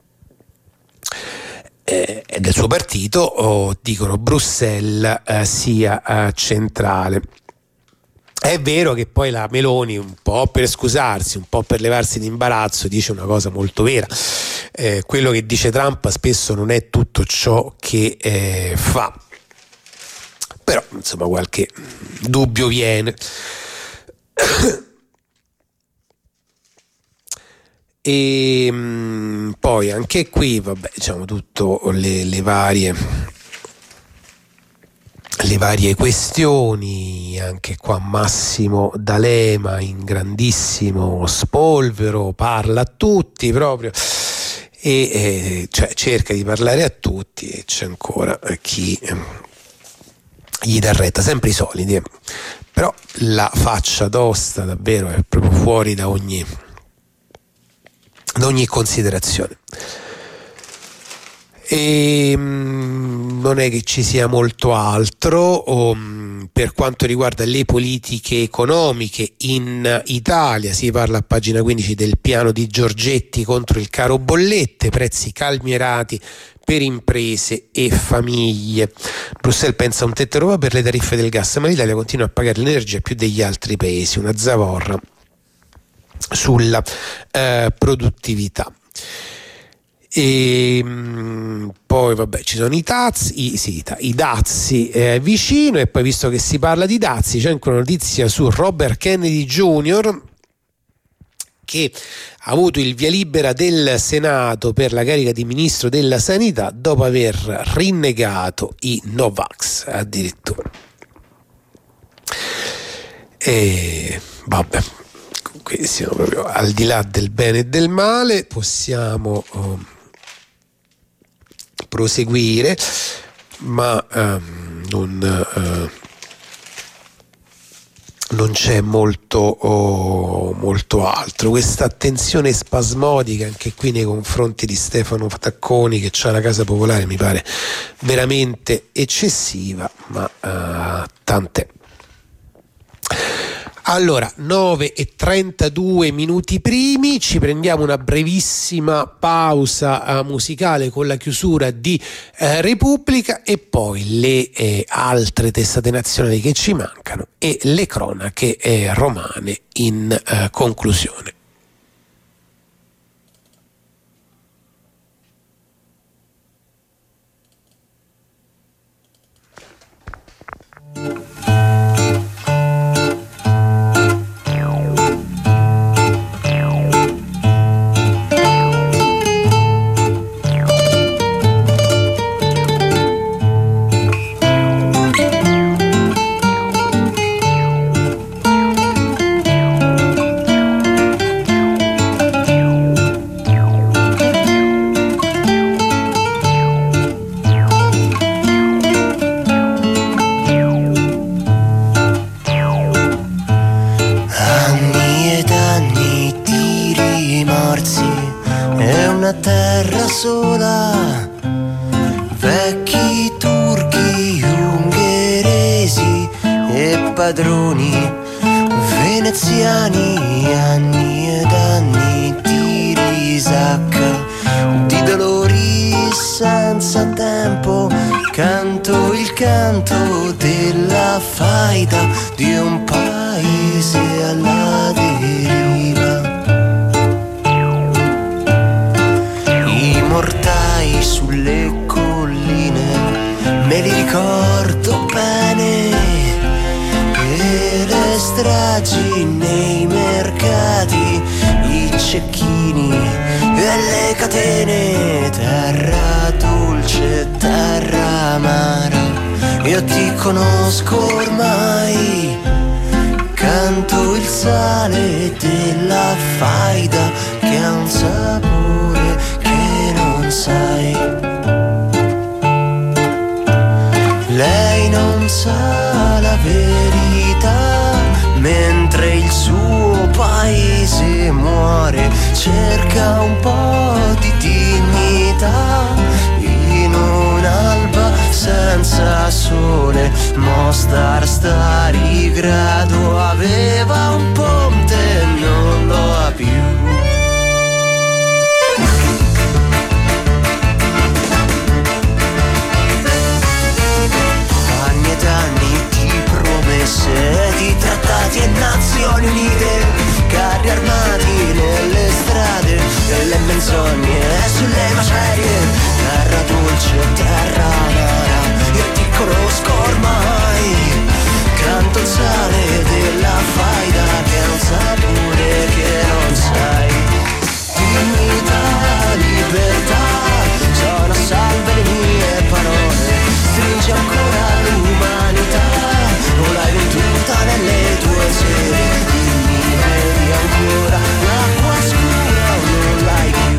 eh, è del suo partito, oh, dicono Bruxelles eh, sia eh, centrale. È vero che poi la Meloni, un po' per scusarsi, un po' per levarsi l'imbarazzo, dice una cosa molto vera: eh, quello che dice Trump spesso non è tutto ciò che eh, fa. Però insomma qualche dubbio viene. E mh, poi anche qui vabbè, diciamo tutto le, le varie le varie questioni. Anche qua Massimo D'Alema in grandissimo spolvero, parla a tutti proprio, e eh, cioè cerca di parlare a tutti, e c'è ancora chi eh, gli dà retta, sempre i soliti, eh. Però la faccia tosta davvero è proprio fuori da ogni da ogni considerazione. E mh, non è che ci sia molto altro o, mh, per quanto riguarda le politiche economiche in Italia. Si parla a pagina quindici del piano di Giorgetti contro il caro bollette, prezzi calmierati per imprese e famiglie. Bruxelles pensa a un tetto Europa per le tariffe del gas, ma l'Italia continua a pagare l'energia più degli altri paesi, una zavorra sulla eh, produttività. E mh, poi vabbè ci sono i dazi, i, sì, i dazi eh, vicino. E poi, visto che si parla di dazi, c'è anche una notizia su Robert Kennedy Junior, che ha avuto il via libera del Senato per la carica di ministro della sanità dopo aver rinnegato i Novax addirittura. E vabbè, qui siamo proprio al di là del bene e del male. Possiamo um, proseguire, ma um, non uh, non c'è molto, oh, molto altro. Questa attenzione spasmodica anche qui nei confronti di Stefano Tacconi, che c'ha la casa popolare, mi pare veramente eccessiva, ma uh, tant'è. Allora, nove e trentadue minuti primi, ci prendiamo una brevissima pausa uh, musicale con la chiusura di uh, Repubblica e poi le eh, altre testate nazionali che ci mancano e le cronache eh, romane in uh, conclusione.
Sola, vecchi turchi, ungheresi e padroni veneziani, anni ed anni di risacca, di dolori senza tempo, canto il canto della faida di un paese alla deriva. Mortai sulle colline, me li ricordo bene, e le stragi nei mercati, i cecchini e le catene, terra dolce, terra amara, io ti conosco ormai, canto il sale della faida che ha un sapore che non sai. Lei non sa la verità, mentre il suo paese muore, cerca un po' di dignità in un'alba senza sole. Mostar Starigrado aveva un ponte e non lo ha più. Anni ed anni di promesse, di trattati e Nazioni Unite, carri armati nelle strade, delle menzogne sulle macerie, terra dolce, terra amara, io ti conosco ormai, canto il sale della faida che ha un sapore che non sai. Dignità, libertà, sono salve le mie parole, stringi ancora l'umanità, o l'hai venduta nelle tue sere, dimmi, vedi ancora l'acqua scura o non l'hai più.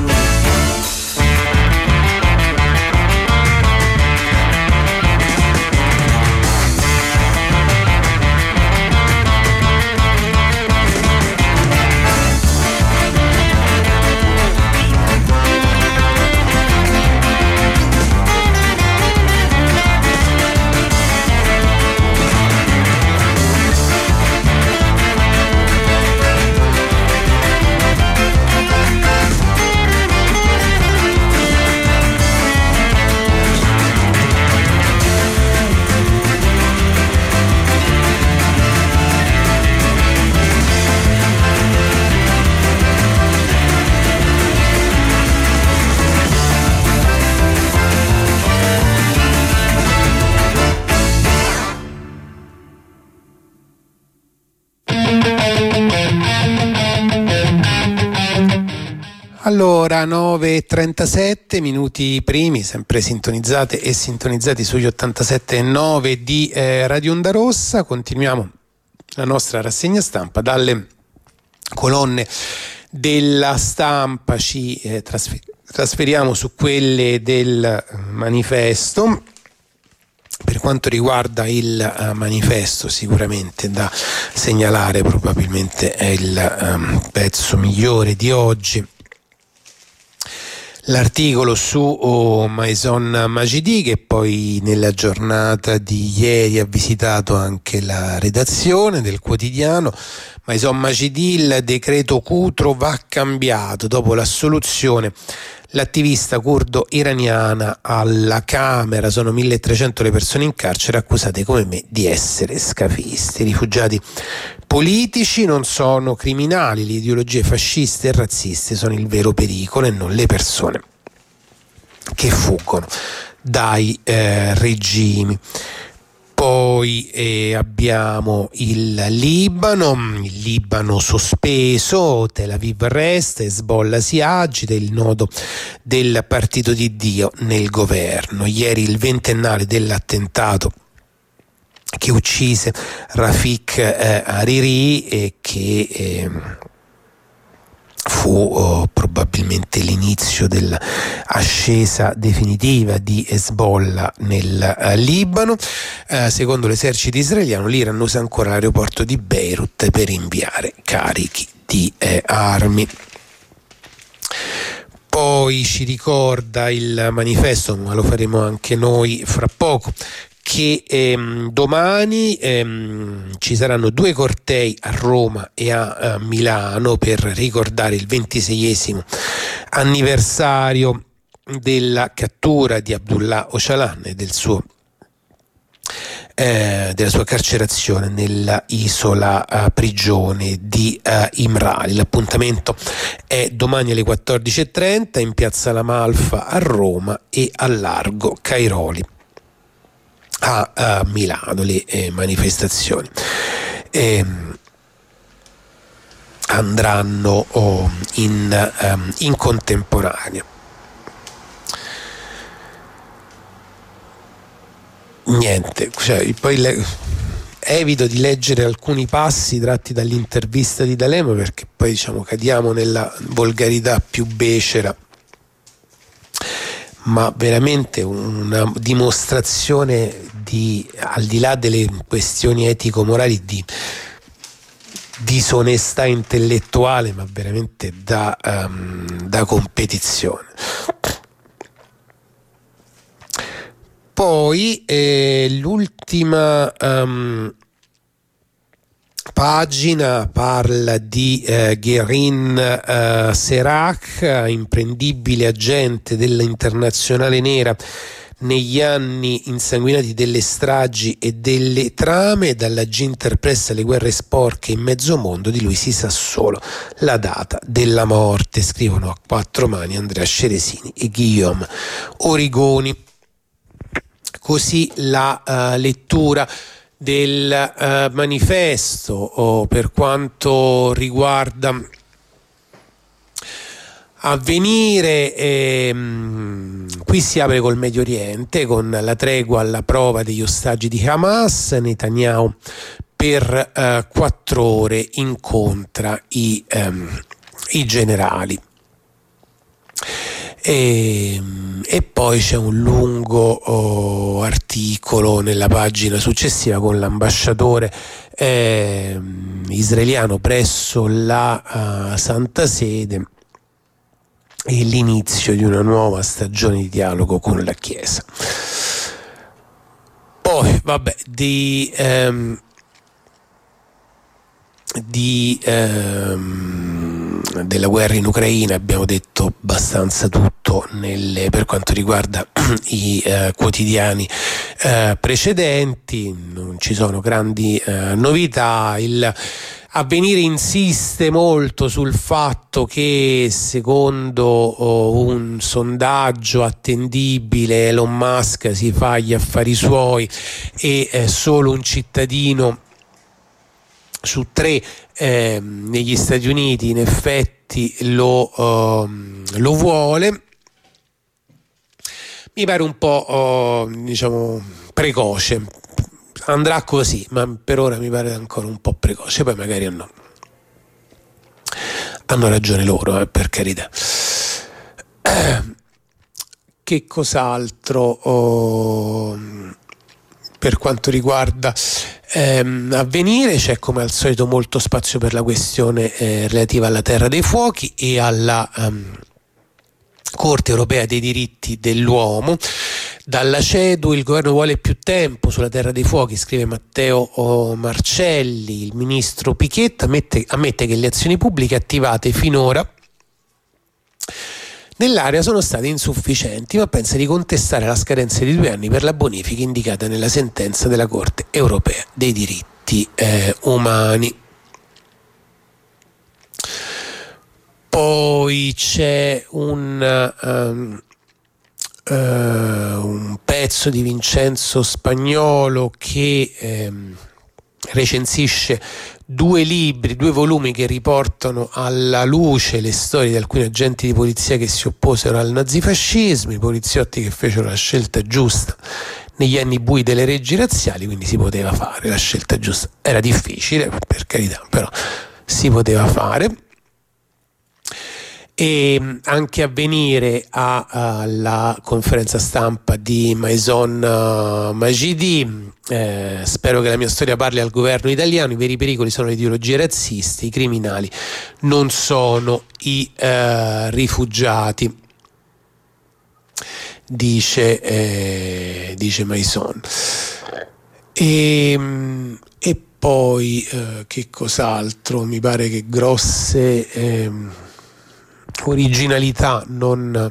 Allora, nove e trentasette minuti primi, sempre sintonizzate e sintonizzati sugli ottantasette e nove di eh, Radio Onda Rossa. Continuiamo la nostra rassegna stampa dalle colonne della Stampa, ci eh, trasfer- trasferiamo su quelle del Manifesto, Per quanto riguarda il uh, manifesto, sicuramente da segnalare, probabilmente è il um, pezzo migliore di oggi, l'articolo su oh, Maison Majidi, che poi nella giornata di ieri ha visitato anche la redazione del quotidiano. Maison Majidi, il decreto Cutro va cambiato dopo l'assoluzione. L'attivista curdo iraniana alla Camera, sono milletrecento le persone in carcere accusate come me di essere scafisti. I rifugiati politici non sono criminali, le ideologie fasciste e razziste sono il vero pericolo e non le persone che fuggono dai eh, regimi. Poi eh, abbiamo il Libano, il Libano sospeso, Tel Aviv resta, Hezbollah si agita, il nodo del partito di Dio nel governo. Ieri il ventennale dell'attentato che uccise Rafik eh, Hariri e che eh, fu oh, probabilmente l'inizio dell'ascesa definitiva di Hezbollah nel uh, Libano. Uh, secondo l'esercito israeliano, l'Iran usa ancora l'aeroporto di Beirut per inviare carichi di eh, armi. Poi ci ricorda il manifesto, ma lo faremo anche noi fra poco, che ehm, domani ehm, ci saranno due cortei a Roma e a, a Milano per ricordare il ventiseiesimo anniversario della cattura di Abdullah Öcalan e del suo Eh, della sua carcerazione nella isola uh, prigione di uh, Imrali. L'appuntamento è domani alle quattordici e trenta in piazza La Malfa a Roma e a Largo Cairoli a, a Milano. Le eh, manifestazioni eh, andranno oh, in, um, in contemporanea. Niente, cioè, poi le, evito di leggere alcuni passi tratti dall'intervista di D'Alema, perché poi diciamo cadiamo nella volgarità più becera, ma veramente una dimostrazione di, al di là delle questioni etico-morali, di disonestà intellettuale, ma veramente da, um, da competizione. Poi eh, l'ultima um, pagina parla di eh, Guerin eh, Serac, imprendibile agente dell'Internazionale Nera negli anni insanguinati delle stragi e delle trame. Dalla Ginterpress alle guerre sporche in mezzo mondo, di lui si sa solo la data della morte, scrivono a quattro mani Andrea Ceresini e Guillaume Origoni. Così la uh, lettura del uh, manifesto. Oh, per quanto riguarda Avvenire, ehm, qui si apre col Medio Oriente con la tregua alla prova degli ostaggi di Hamas. Netanyahu per uh, quattro ore incontra i, um, i generali. E, e poi c'è un lungo oh, articolo nella pagina successiva con l'ambasciatore eh, israeliano presso la uh, Santa Sede e l'inizio di una nuova stagione di dialogo con la Chiesa. Poi vabbè di ehm, di ehm, della guerra in Ucraina abbiamo detto abbastanza tutto nelle, per quanto riguarda i eh, quotidiani eh, precedenti. Non ci sono grandi eh, novità. Il Avvenire insiste molto sul fatto che, secondo oh, un sondaggio attendibile, Elon Musk si fa gli affari suoi e eh, solo un cittadino su tre eh, negli Stati Uniti in effetti lo, uh, lo vuole. Mi pare un po' uh, diciamo precoce. Andrà così, ma per ora mi pare ancora un po' precoce, poi magari hanno, hanno ragione loro, eh, per carità. Eh, che cos'altro? Oh, per quanto riguarda ehm, Avvenire c'è come al solito molto spazio per la questione eh, relativa alla Terra dei Fuochi e alla um, Corte europea dei diritti dell'uomo. Dalla CEDU: il governo vuole più tempo sulla Terra dei Fuochi, scrive Matteo Marcelli. Il ministro Picchetta ammette, ammette che le azioni pubbliche attivate finora nell'area sono state insufficienti, ma pensa di contestare la scadenza di due anni per la bonifica indicata nella sentenza della Corte europea dei diritti eh, umani. Poi c'è un, um, uh, un pezzo di Vincenzo Spagnolo che um, recensisce due libri, due volumi che riportano alla luce le storie di alcuni agenti di polizia che si opposero al nazifascismo, i poliziotti che fecero la scelta giusta negli anni bui delle leggi razziali, quindi si poteva fare la scelta giusta. Era difficile, per carità, però si poteva fare. E anche Avvenire alla conferenza stampa di Maison uh, Majidi. Eh, spero che la mia storia parli al governo italiano. I veri pericoli sono le ideologie razziste, i criminali non sono i uh, rifugiati, dice, eh, dice Maison. E, e poi uh, che cos'altro? Mi pare che grosse eh, originalità non,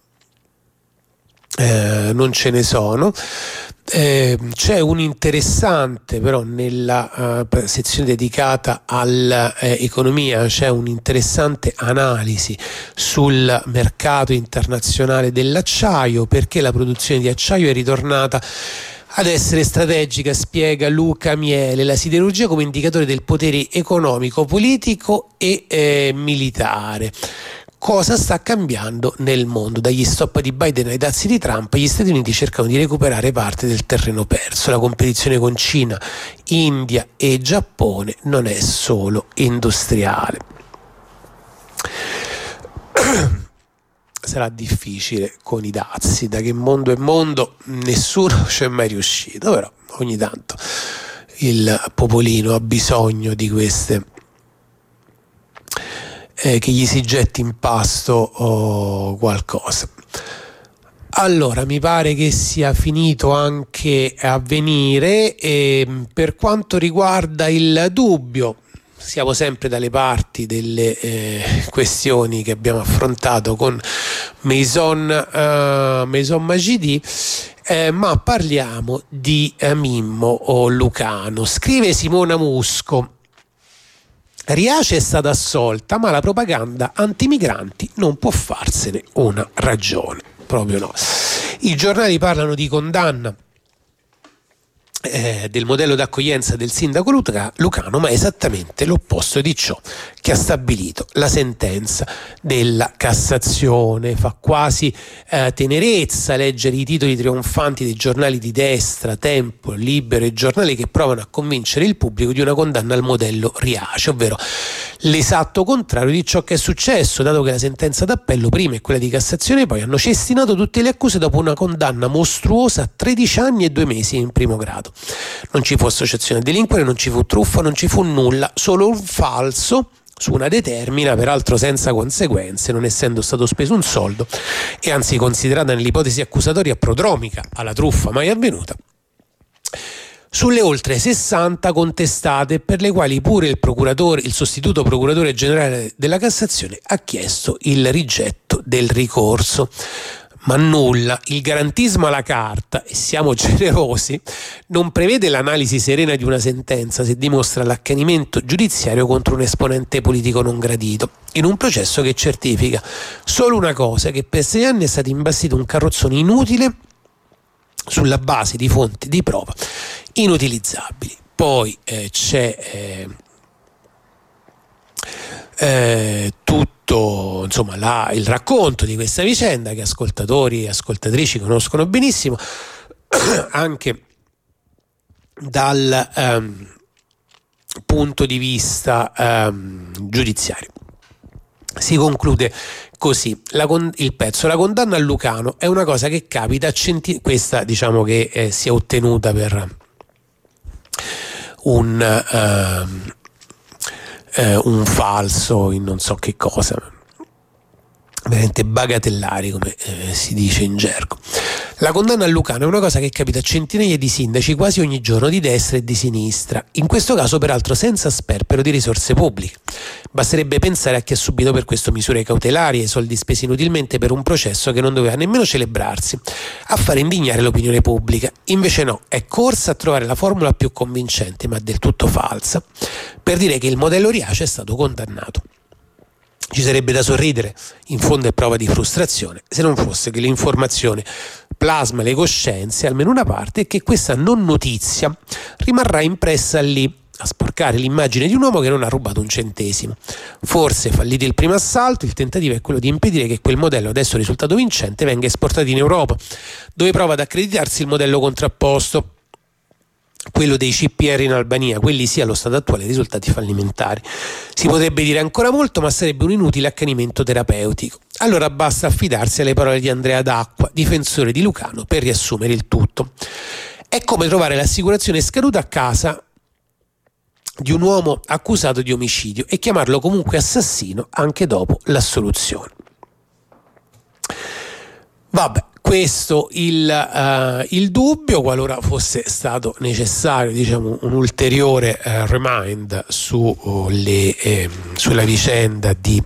eh, non ce ne sono. Eh, c'è un interessante però nella uh, sezione dedicata all'economia, c'è un'interessante analisi sul mercato internazionale dell'acciaio, perché la produzione di acciaio è ritornata ad essere strategica, spiega Luca Miele, la siderurgia come indicatore del potere economico, politico e eh, militare. Cosa sta cambiando nel mondo? Dagli stop di Biden ai dazi di Trump, gli Stati Uniti cercano di recuperare parte del terreno perso. La competizione con Cina, India e Giappone non è solo industriale. Sarà difficile con i dazi, da che mondo è mondo nessuno ci è mai riuscito, però ogni tanto il popolino ha bisogno di queste Eh, che gli si getti in pasto oh, qualcosa. Allora, mi pare che sia finito anche Avvenire. E per quanto riguarda il dubbio, siamo sempre dalle parti delle eh, questioni che abbiamo affrontato con Maison, uh, Maison Majidi, eh, ma parliamo di eh, Mimmo o Lucano. Scrive Simona Musco: Riace è stata assolta, ma la propaganda antimigranti non può farsene una ragione. Proprio no. I giornali parlano di condanna eh, del modello d'accoglienza del sindaco Lucano, ma è esattamente l'opposto di ciò che ha stabilito la sentenza della Cassazione. Fa quasi eh, tenerezza leggere i titoli trionfanti dei giornali di destra, Tempo, Libero e Giornale, che provano a convincere il pubblico di una condanna al modello Riace, ovvero l'esatto contrario di ciò che è successo, dato che la sentenza d'appello prima e quella di Cassazione poi hanno cestinato tutte le accuse dopo una condanna mostruosa a tredici anni e due mesi in primo grado. Non ci fu associazione a delinquere, non ci fu truffa, non ci fu nulla, solo un falso su una determina, peraltro senza conseguenze, non essendo stato speso un soldo e anzi considerata nell'ipotesi accusatoria prodromica alla truffa mai avvenuta, sulle oltre sessanta contestate, per le quali pure il procuratore, il sostituto procuratore generale della Cassazione ha chiesto il rigetto del ricorso. Ma nulla, il garantismo alla carta, e siamo generosi, non prevede l'analisi serena di una sentenza se dimostra l'accanimento giudiziario contro un esponente politico non gradito, in un processo che certifica solo una cosa: che per sei anni è stato imbastito un carrozzone inutile sulla base di fonti di prova inutilizzabili. Poi eh, c'è eh, eh, tutto insomma la, il racconto di questa vicenda, che ascoltatori e ascoltatrici conoscono benissimo anche dal um, punto di vista um, giudiziario. Si conclude così la con- il pezzo: la condanna a Lucano è una cosa che capita a centinaia, questa diciamo che eh, si è ottenuta per un, uh, uh, un falso in non so che cosa, veramente bagatellari, come eh, si dice in gergo. La condanna a Lucano è una cosa che capita a centinaia di sindaci quasi ogni giorno, di destra e di sinistra, in questo caso peraltro senza sperpero di risorse pubbliche. Basterebbe pensare a chi ha subito per questo misure cautelari e soldi spesi inutilmente per un processo che non doveva nemmeno celebrarsi, a fare indignare l'opinione pubblica. Invece no, è corsa a trovare la formula più convincente, ma del tutto falsa, per dire che il modello Riace è stato condannato. Ci sarebbe da sorridere, in fondo è prova di frustrazione, se non fosse che l'informazione plasma le coscienze, almeno una parte, e che questa non notizia rimarrà impressa lì a sporcare l'immagine di un uomo che non ha rubato un centesimo. Forse, fallito il primo assalto, il tentativo è quello di impedire che quel modello, adesso risultato vincente, venga esportato in Europa, dove prova ad accreditarsi il modello contrapposto, quello dei C P R in Albania, quelli sì allo stato attuale risultati fallimentari. Si potrebbe dire ancora molto, ma sarebbe un inutile accanimento terapeutico. Allora basta affidarsi alle parole di Andrea D'Acqua, difensore di Lucano, per riassumere il tutto. È come trovare l'assicurazione scaduta a casa di un uomo accusato di omicidio e chiamarlo comunque assassino anche dopo l'assoluzione. Vabbè, questo il, uh, il dubbio, qualora fosse stato necessario, diciamo, un ulteriore uh, remind su, uh, le, eh, sulla vicenda di,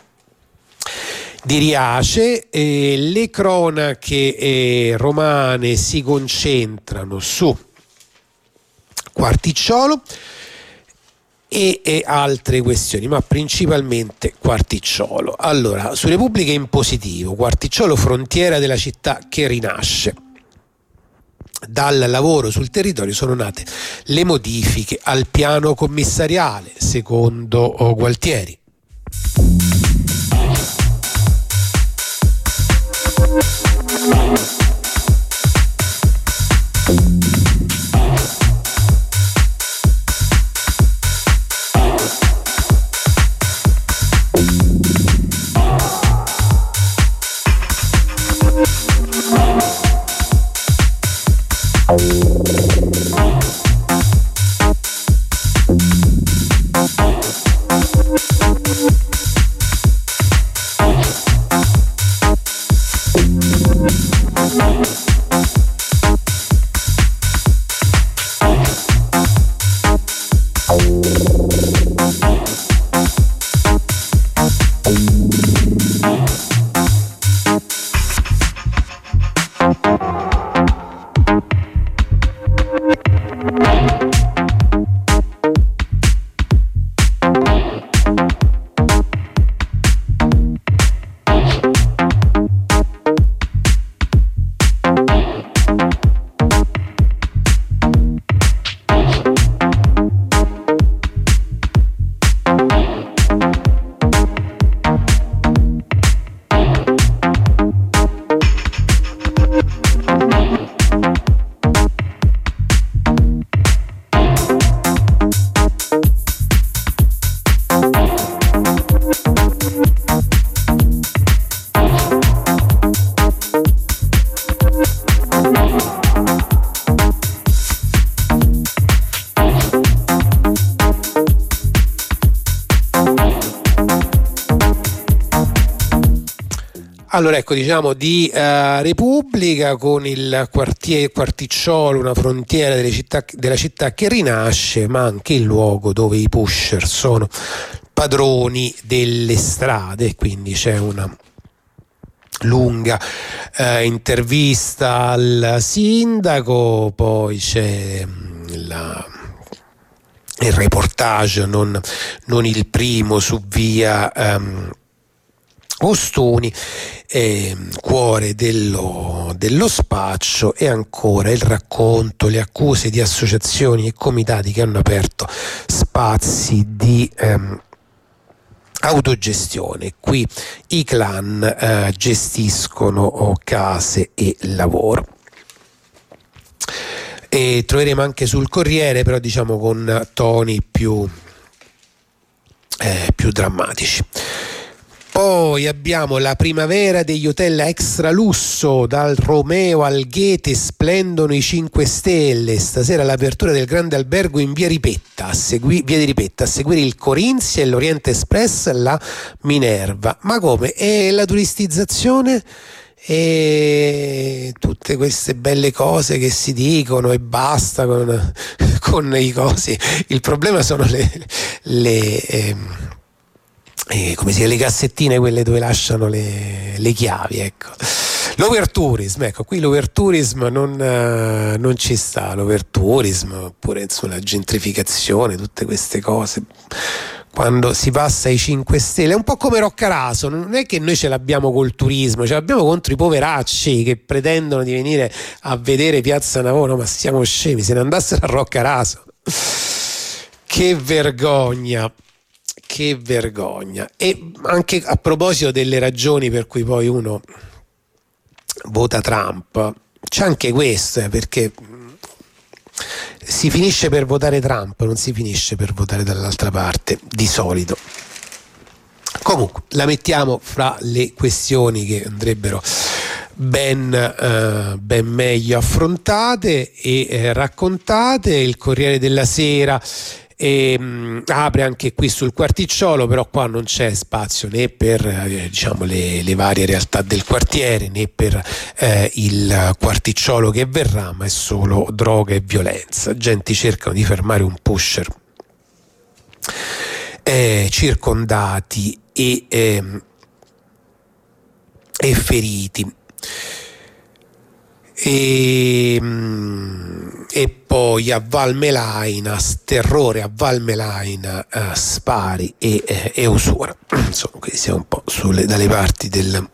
di Riace. Eh, le cronache eh, romane si concentrano su Quarticciolo e, e altre questioni, ma principalmente Quarticciolo. Allora, su Repubblica in positivo, Quarticciolo frontiera della città che rinasce. Dal lavoro sul territorio sono nate le modifiche al piano commissariale, secondo Gualtieri. Allora ecco, diciamo di uh, Repubblica, con il quartiere Quarticciolo, una frontiera delle città, della città che rinasce, ma anche il luogo dove i pusher sono padroni delle strade, quindi c'è una lunga uh, intervista al sindaco, poi c'è la, il reportage, non, non il primo, su via um, Ostuni, eh, cuore dello, dello spaccio, e ancora il racconto, le accuse di associazioni e comitati che hanno aperto spazi di ehm, autogestione. Qui i clan eh, gestiscono case e lavoro. E troveremo anche sul Corriere, però diciamo con toni più, eh, più drammatici. Poi abbiamo la primavera degli hotel extra lusso, dal Romeo al Goethe splendono i cinque stelle. Stasera l'apertura del grande albergo in via Ripetta, a segui- via di Ripetta, a seguire il Corinzia e l'Oriente Express, la Minerva. Ma come? E la turistizzazione? E tutte queste belle cose che si dicono e basta con, con i cosi. Il problema sono le... le ehm, Eh, come si chiama, le cassettine, quelle dove lasciano le, le chiavi, ecco. L'overtourism, ecco, qui l'overtourism non, uh, non ci sta, l'overtourism, oppure insomma la gentrificazione, tutte queste cose. Quando si passa ai cinque stelle è un po' come Roccaraso, non è che noi ce l'abbiamo col turismo, ce l'abbiamo contro i poveracci che pretendono di venire a vedere Piazza Navona, ma siamo scemi, se ne andassero a Roccaraso. Che vergogna. Che vergogna. E anche a proposito delle ragioni per cui poi uno vota Trump, c'è anche questo, eh, perché si finisce per votare Trump, non si finisce per votare dall'altra parte, di solito. Comunque la mettiamo fra le questioni che andrebbero ben, eh, ben meglio affrontate e eh, raccontate. Il Corriere della Sera E, mh, apre anche qui sul quarticciolo, però qua non c'è spazio né per eh, diciamo le, le varie realtà del quartiere né per eh, il quarticciolo che verrà, ma è solo droga e violenza. Agenti cercano di fermare un pusher eh, circondati e, eh, e feriti. E, e poi a Valmelaina, terrore a Valmelaina, uh, spari e, eh, e usura. Insomma, qui siamo un po' sulle, dalle parti del,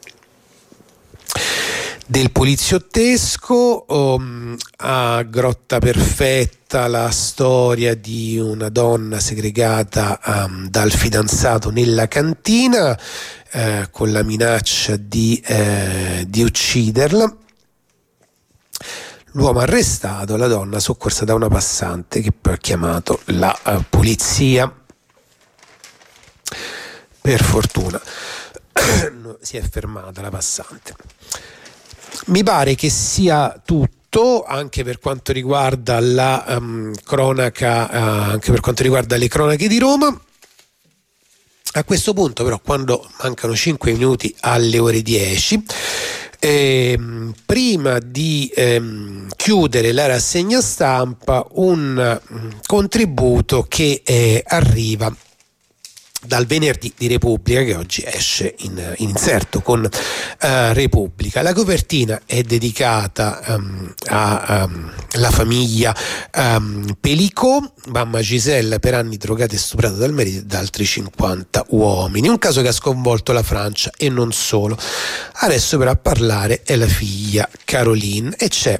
del poliziottesco. Um, a Grotta Perfetta la storia di una donna segregata um, dal fidanzato nella cantina uh, con la minaccia di, uh, di ucciderla. L'uomo arrestato, la donna soccorsa da una passante che poi ha chiamato la uh, polizia. Per fortuna si è fermata la passante. Mi pare che sia tutto anche per quanto riguarda la um, cronaca, uh, anche per quanto riguarda le cronache di Roma. A questo punto però, quando mancano cinque minuti alle ore dieci, Eh, prima di ehm, chiudere la rassegna stampa, un um, contributo che eh, arriva dal venerdì di Repubblica, che oggi esce in, in inserto con uh, Repubblica. La copertina è dedicata um, alla um, famiglia um, Pelicot, mamma Giselle per anni drogata e stuprata dal marito e da altri cinquanta uomini, un caso che ha sconvolto la Francia e non solo. Adesso però a parlare è la figlia Caroline, e c'è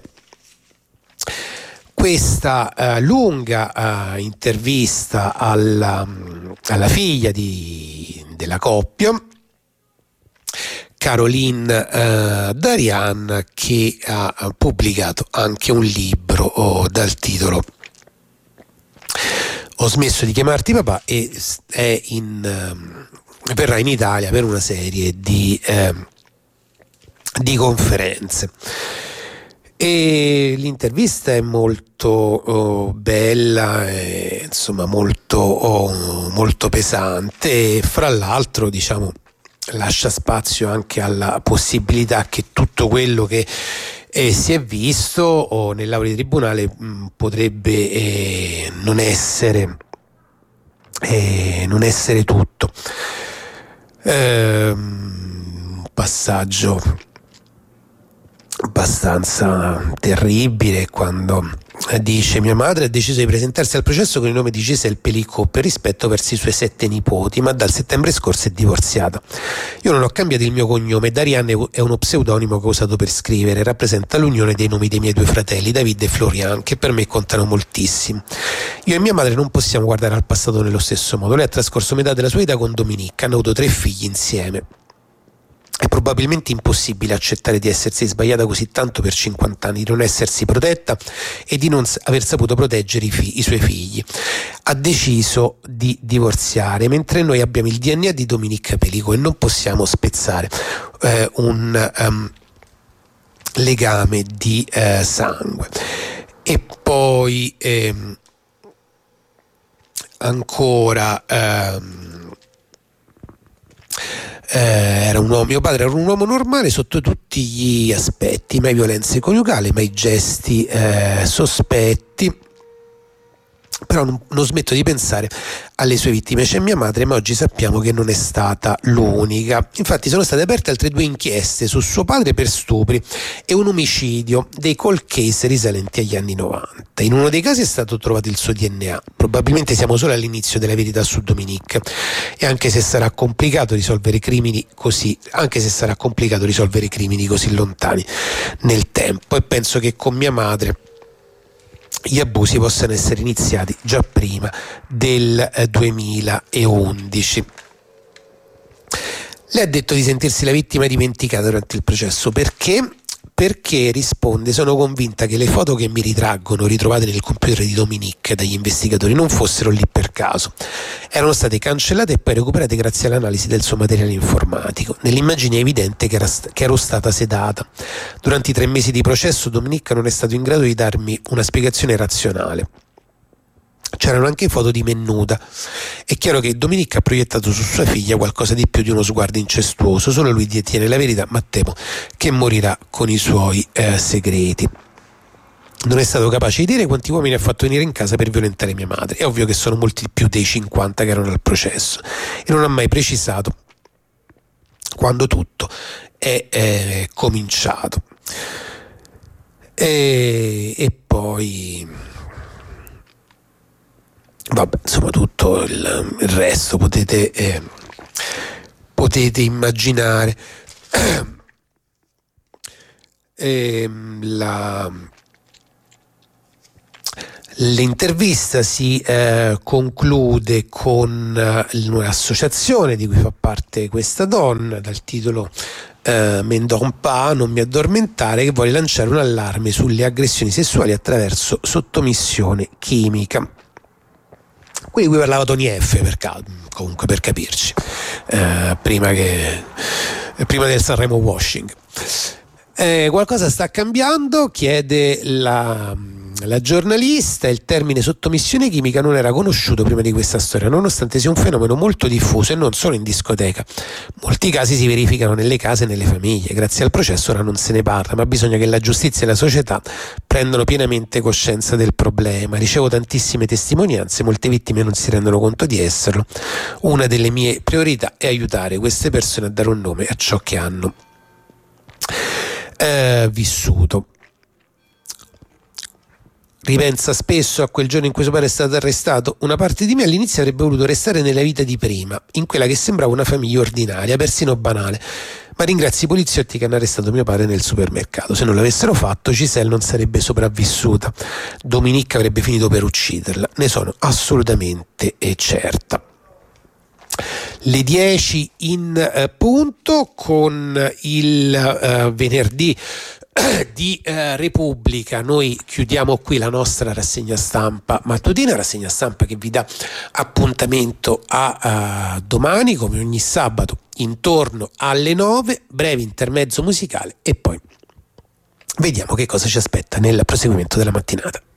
questa uh, lunga uh, intervista alla, um, alla figlia di, della coppia, Caroline uh, Darian, che ha, ha pubblicato anche un libro oh, dal titolo Ho smesso di chiamarti papà, e è in, um, verrà in Italia per una serie di, uh, di conferenze. E l'intervista è molto oh, bella, e, insomma molto, oh, molto pesante, e fra l'altro diciamo lascia spazio anche alla possibilità che tutto quello che eh, si è visto oh, nell'aula di tribunale mh, potrebbe eh, non essere eh, non essere tutto. Ehm, un passaggio abbastanza terribile, quando dice: mia madre ha deciso di presentarsi al processo con il nome di Giselle Pelicot per rispetto verso i suoi sette nipoti, ma dal settembre scorso è divorziata. Io non ho cambiato il mio cognome, Darian è uno pseudonimo che ho usato per scrivere, rappresenta l'unione dei nomi dei miei due fratelli, David e Florian, che per me contano moltissimo. Io e mia madre non possiamo guardare al passato nello stesso modo. Lei ha trascorso metà della sua vita con Dominique, hanno avuto tre figli insieme. È probabilmente impossibile accettare di essersi sbagliata così tanto per cinquanta anni, di non essersi protetta e di non aver saputo proteggere i, fi- i suoi figli. ha deciso di divorziare, mentre noi abbiamo il D N A di Dominique Pelico e non possiamo spezzare eh, un um, legame di eh, sangue. E poi ehm, ancora ehm, eh, era un uomo, mio padre era un uomo normale sotto tutti gli aspetti, mai violenze coniugali, mai gesti eh, sospetti. Però non, non smetto di pensare alle sue vittime. C'è mia madre, ma oggi sappiamo che non è stata l'unica. Infatti sono state aperte altre due inchieste su suo padre per stupri e un omicidio, dei cold case risalenti agli anni novanta. In uno dei casi è stato trovato il suo D N A. Probabilmente siamo solo all'inizio della verità su Dominique, e anche se sarà complicato risolvere crimini così, anche se sarà complicato risolvere crimini così lontani nel tempo, e penso che con mia madre gli abusi possano essere iniziati già prima del eh, duemilaundici. Lei ha detto di sentirsi la vittima dimenticata durante il processo. Perché? Perché risponde: sono convinta che le foto che mi ritraggono, ritrovate nel computer di Dominique dagli investigatori, non fossero lì per caso. Erano state cancellate e poi recuperate grazie all'analisi del suo materiale informatico. Nell'immagine è evidente che, era st- che ero stata sedata. Durante i tre mesi di processo Dominique non è stato in grado di darmi una spiegazione razionale. C'erano anche foto di me nuda. È chiaro che Dominique ha proiettato su sua figlia qualcosa di più di uno sguardo incestuoso. Solo lui detiene la verità, ma temo che morirà con i suoi eh, segreti. Non è stato capace di dire quanti uomini ha fatto venire in casa per violentare mia madre. È ovvio che sono molti più dei cinquanta che erano al processo, e non ha mai precisato quando tutto è eh, cominciato. E, e poi vabbè, insomma, tutto il, il resto potete eh, potete immaginare. E, la L'intervista si eh, conclude con eh, un'associazione di cui fa parte questa donna, dal titolo eh, M'endorm pas, non mi addormentare, che vuole lanciare un allarme sulle aggressioni sessuali attraverso sottomissione chimica. Qui di cui parlava Tony F, per caso, comunque, per capirci, eh, prima che prima del Sanremo washing. Eh, qualcosa sta cambiando, chiede la, la giornalista. Il termine sottomissione chimica non era conosciuto prima di questa storia, nonostante sia un fenomeno molto diffuso e non solo in discoteca. Molti casi si verificano nelle case e nelle famiglie. Grazie al processo ora non se ne parla, ma bisogna che la giustizia e la società prendano pienamente coscienza del problema. Ricevo tantissime testimonianze, molte vittime non si rendono conto di esserlo. Una delle mie priorità è aiutare queste persone a dare un nome a ciò che hanno Eh, vissuto. Ripensa spesso a quel giorno in cui suo padre è stato arrestato. Una parte di me all'inizio avrebbe voluto restare nella vita di prima, in quella che sembrava una famiglia ordinaria, persino banale, ma ringrazio i poliziotti che hanno arrestato mio padre nel supermercato. Se non l'avessero fatto, Giselle non sarebbe sopravvissuta. Dominique avrebbe finito per ucciderla, ne sono assolutamente certa. Le dieci in eh, punto, con il eh, venerdì eh, di eh, Repubblica. Noi chiudiamo qui la nostra rassegna stampa mattutina, rassegna stampa che vi dà appuntamento a, a domani, come ogni sabato, intorno alle nove, breve intermezzo musicale, e poi vediamo che cosa ci aspetta nel proseguimento della mattinata.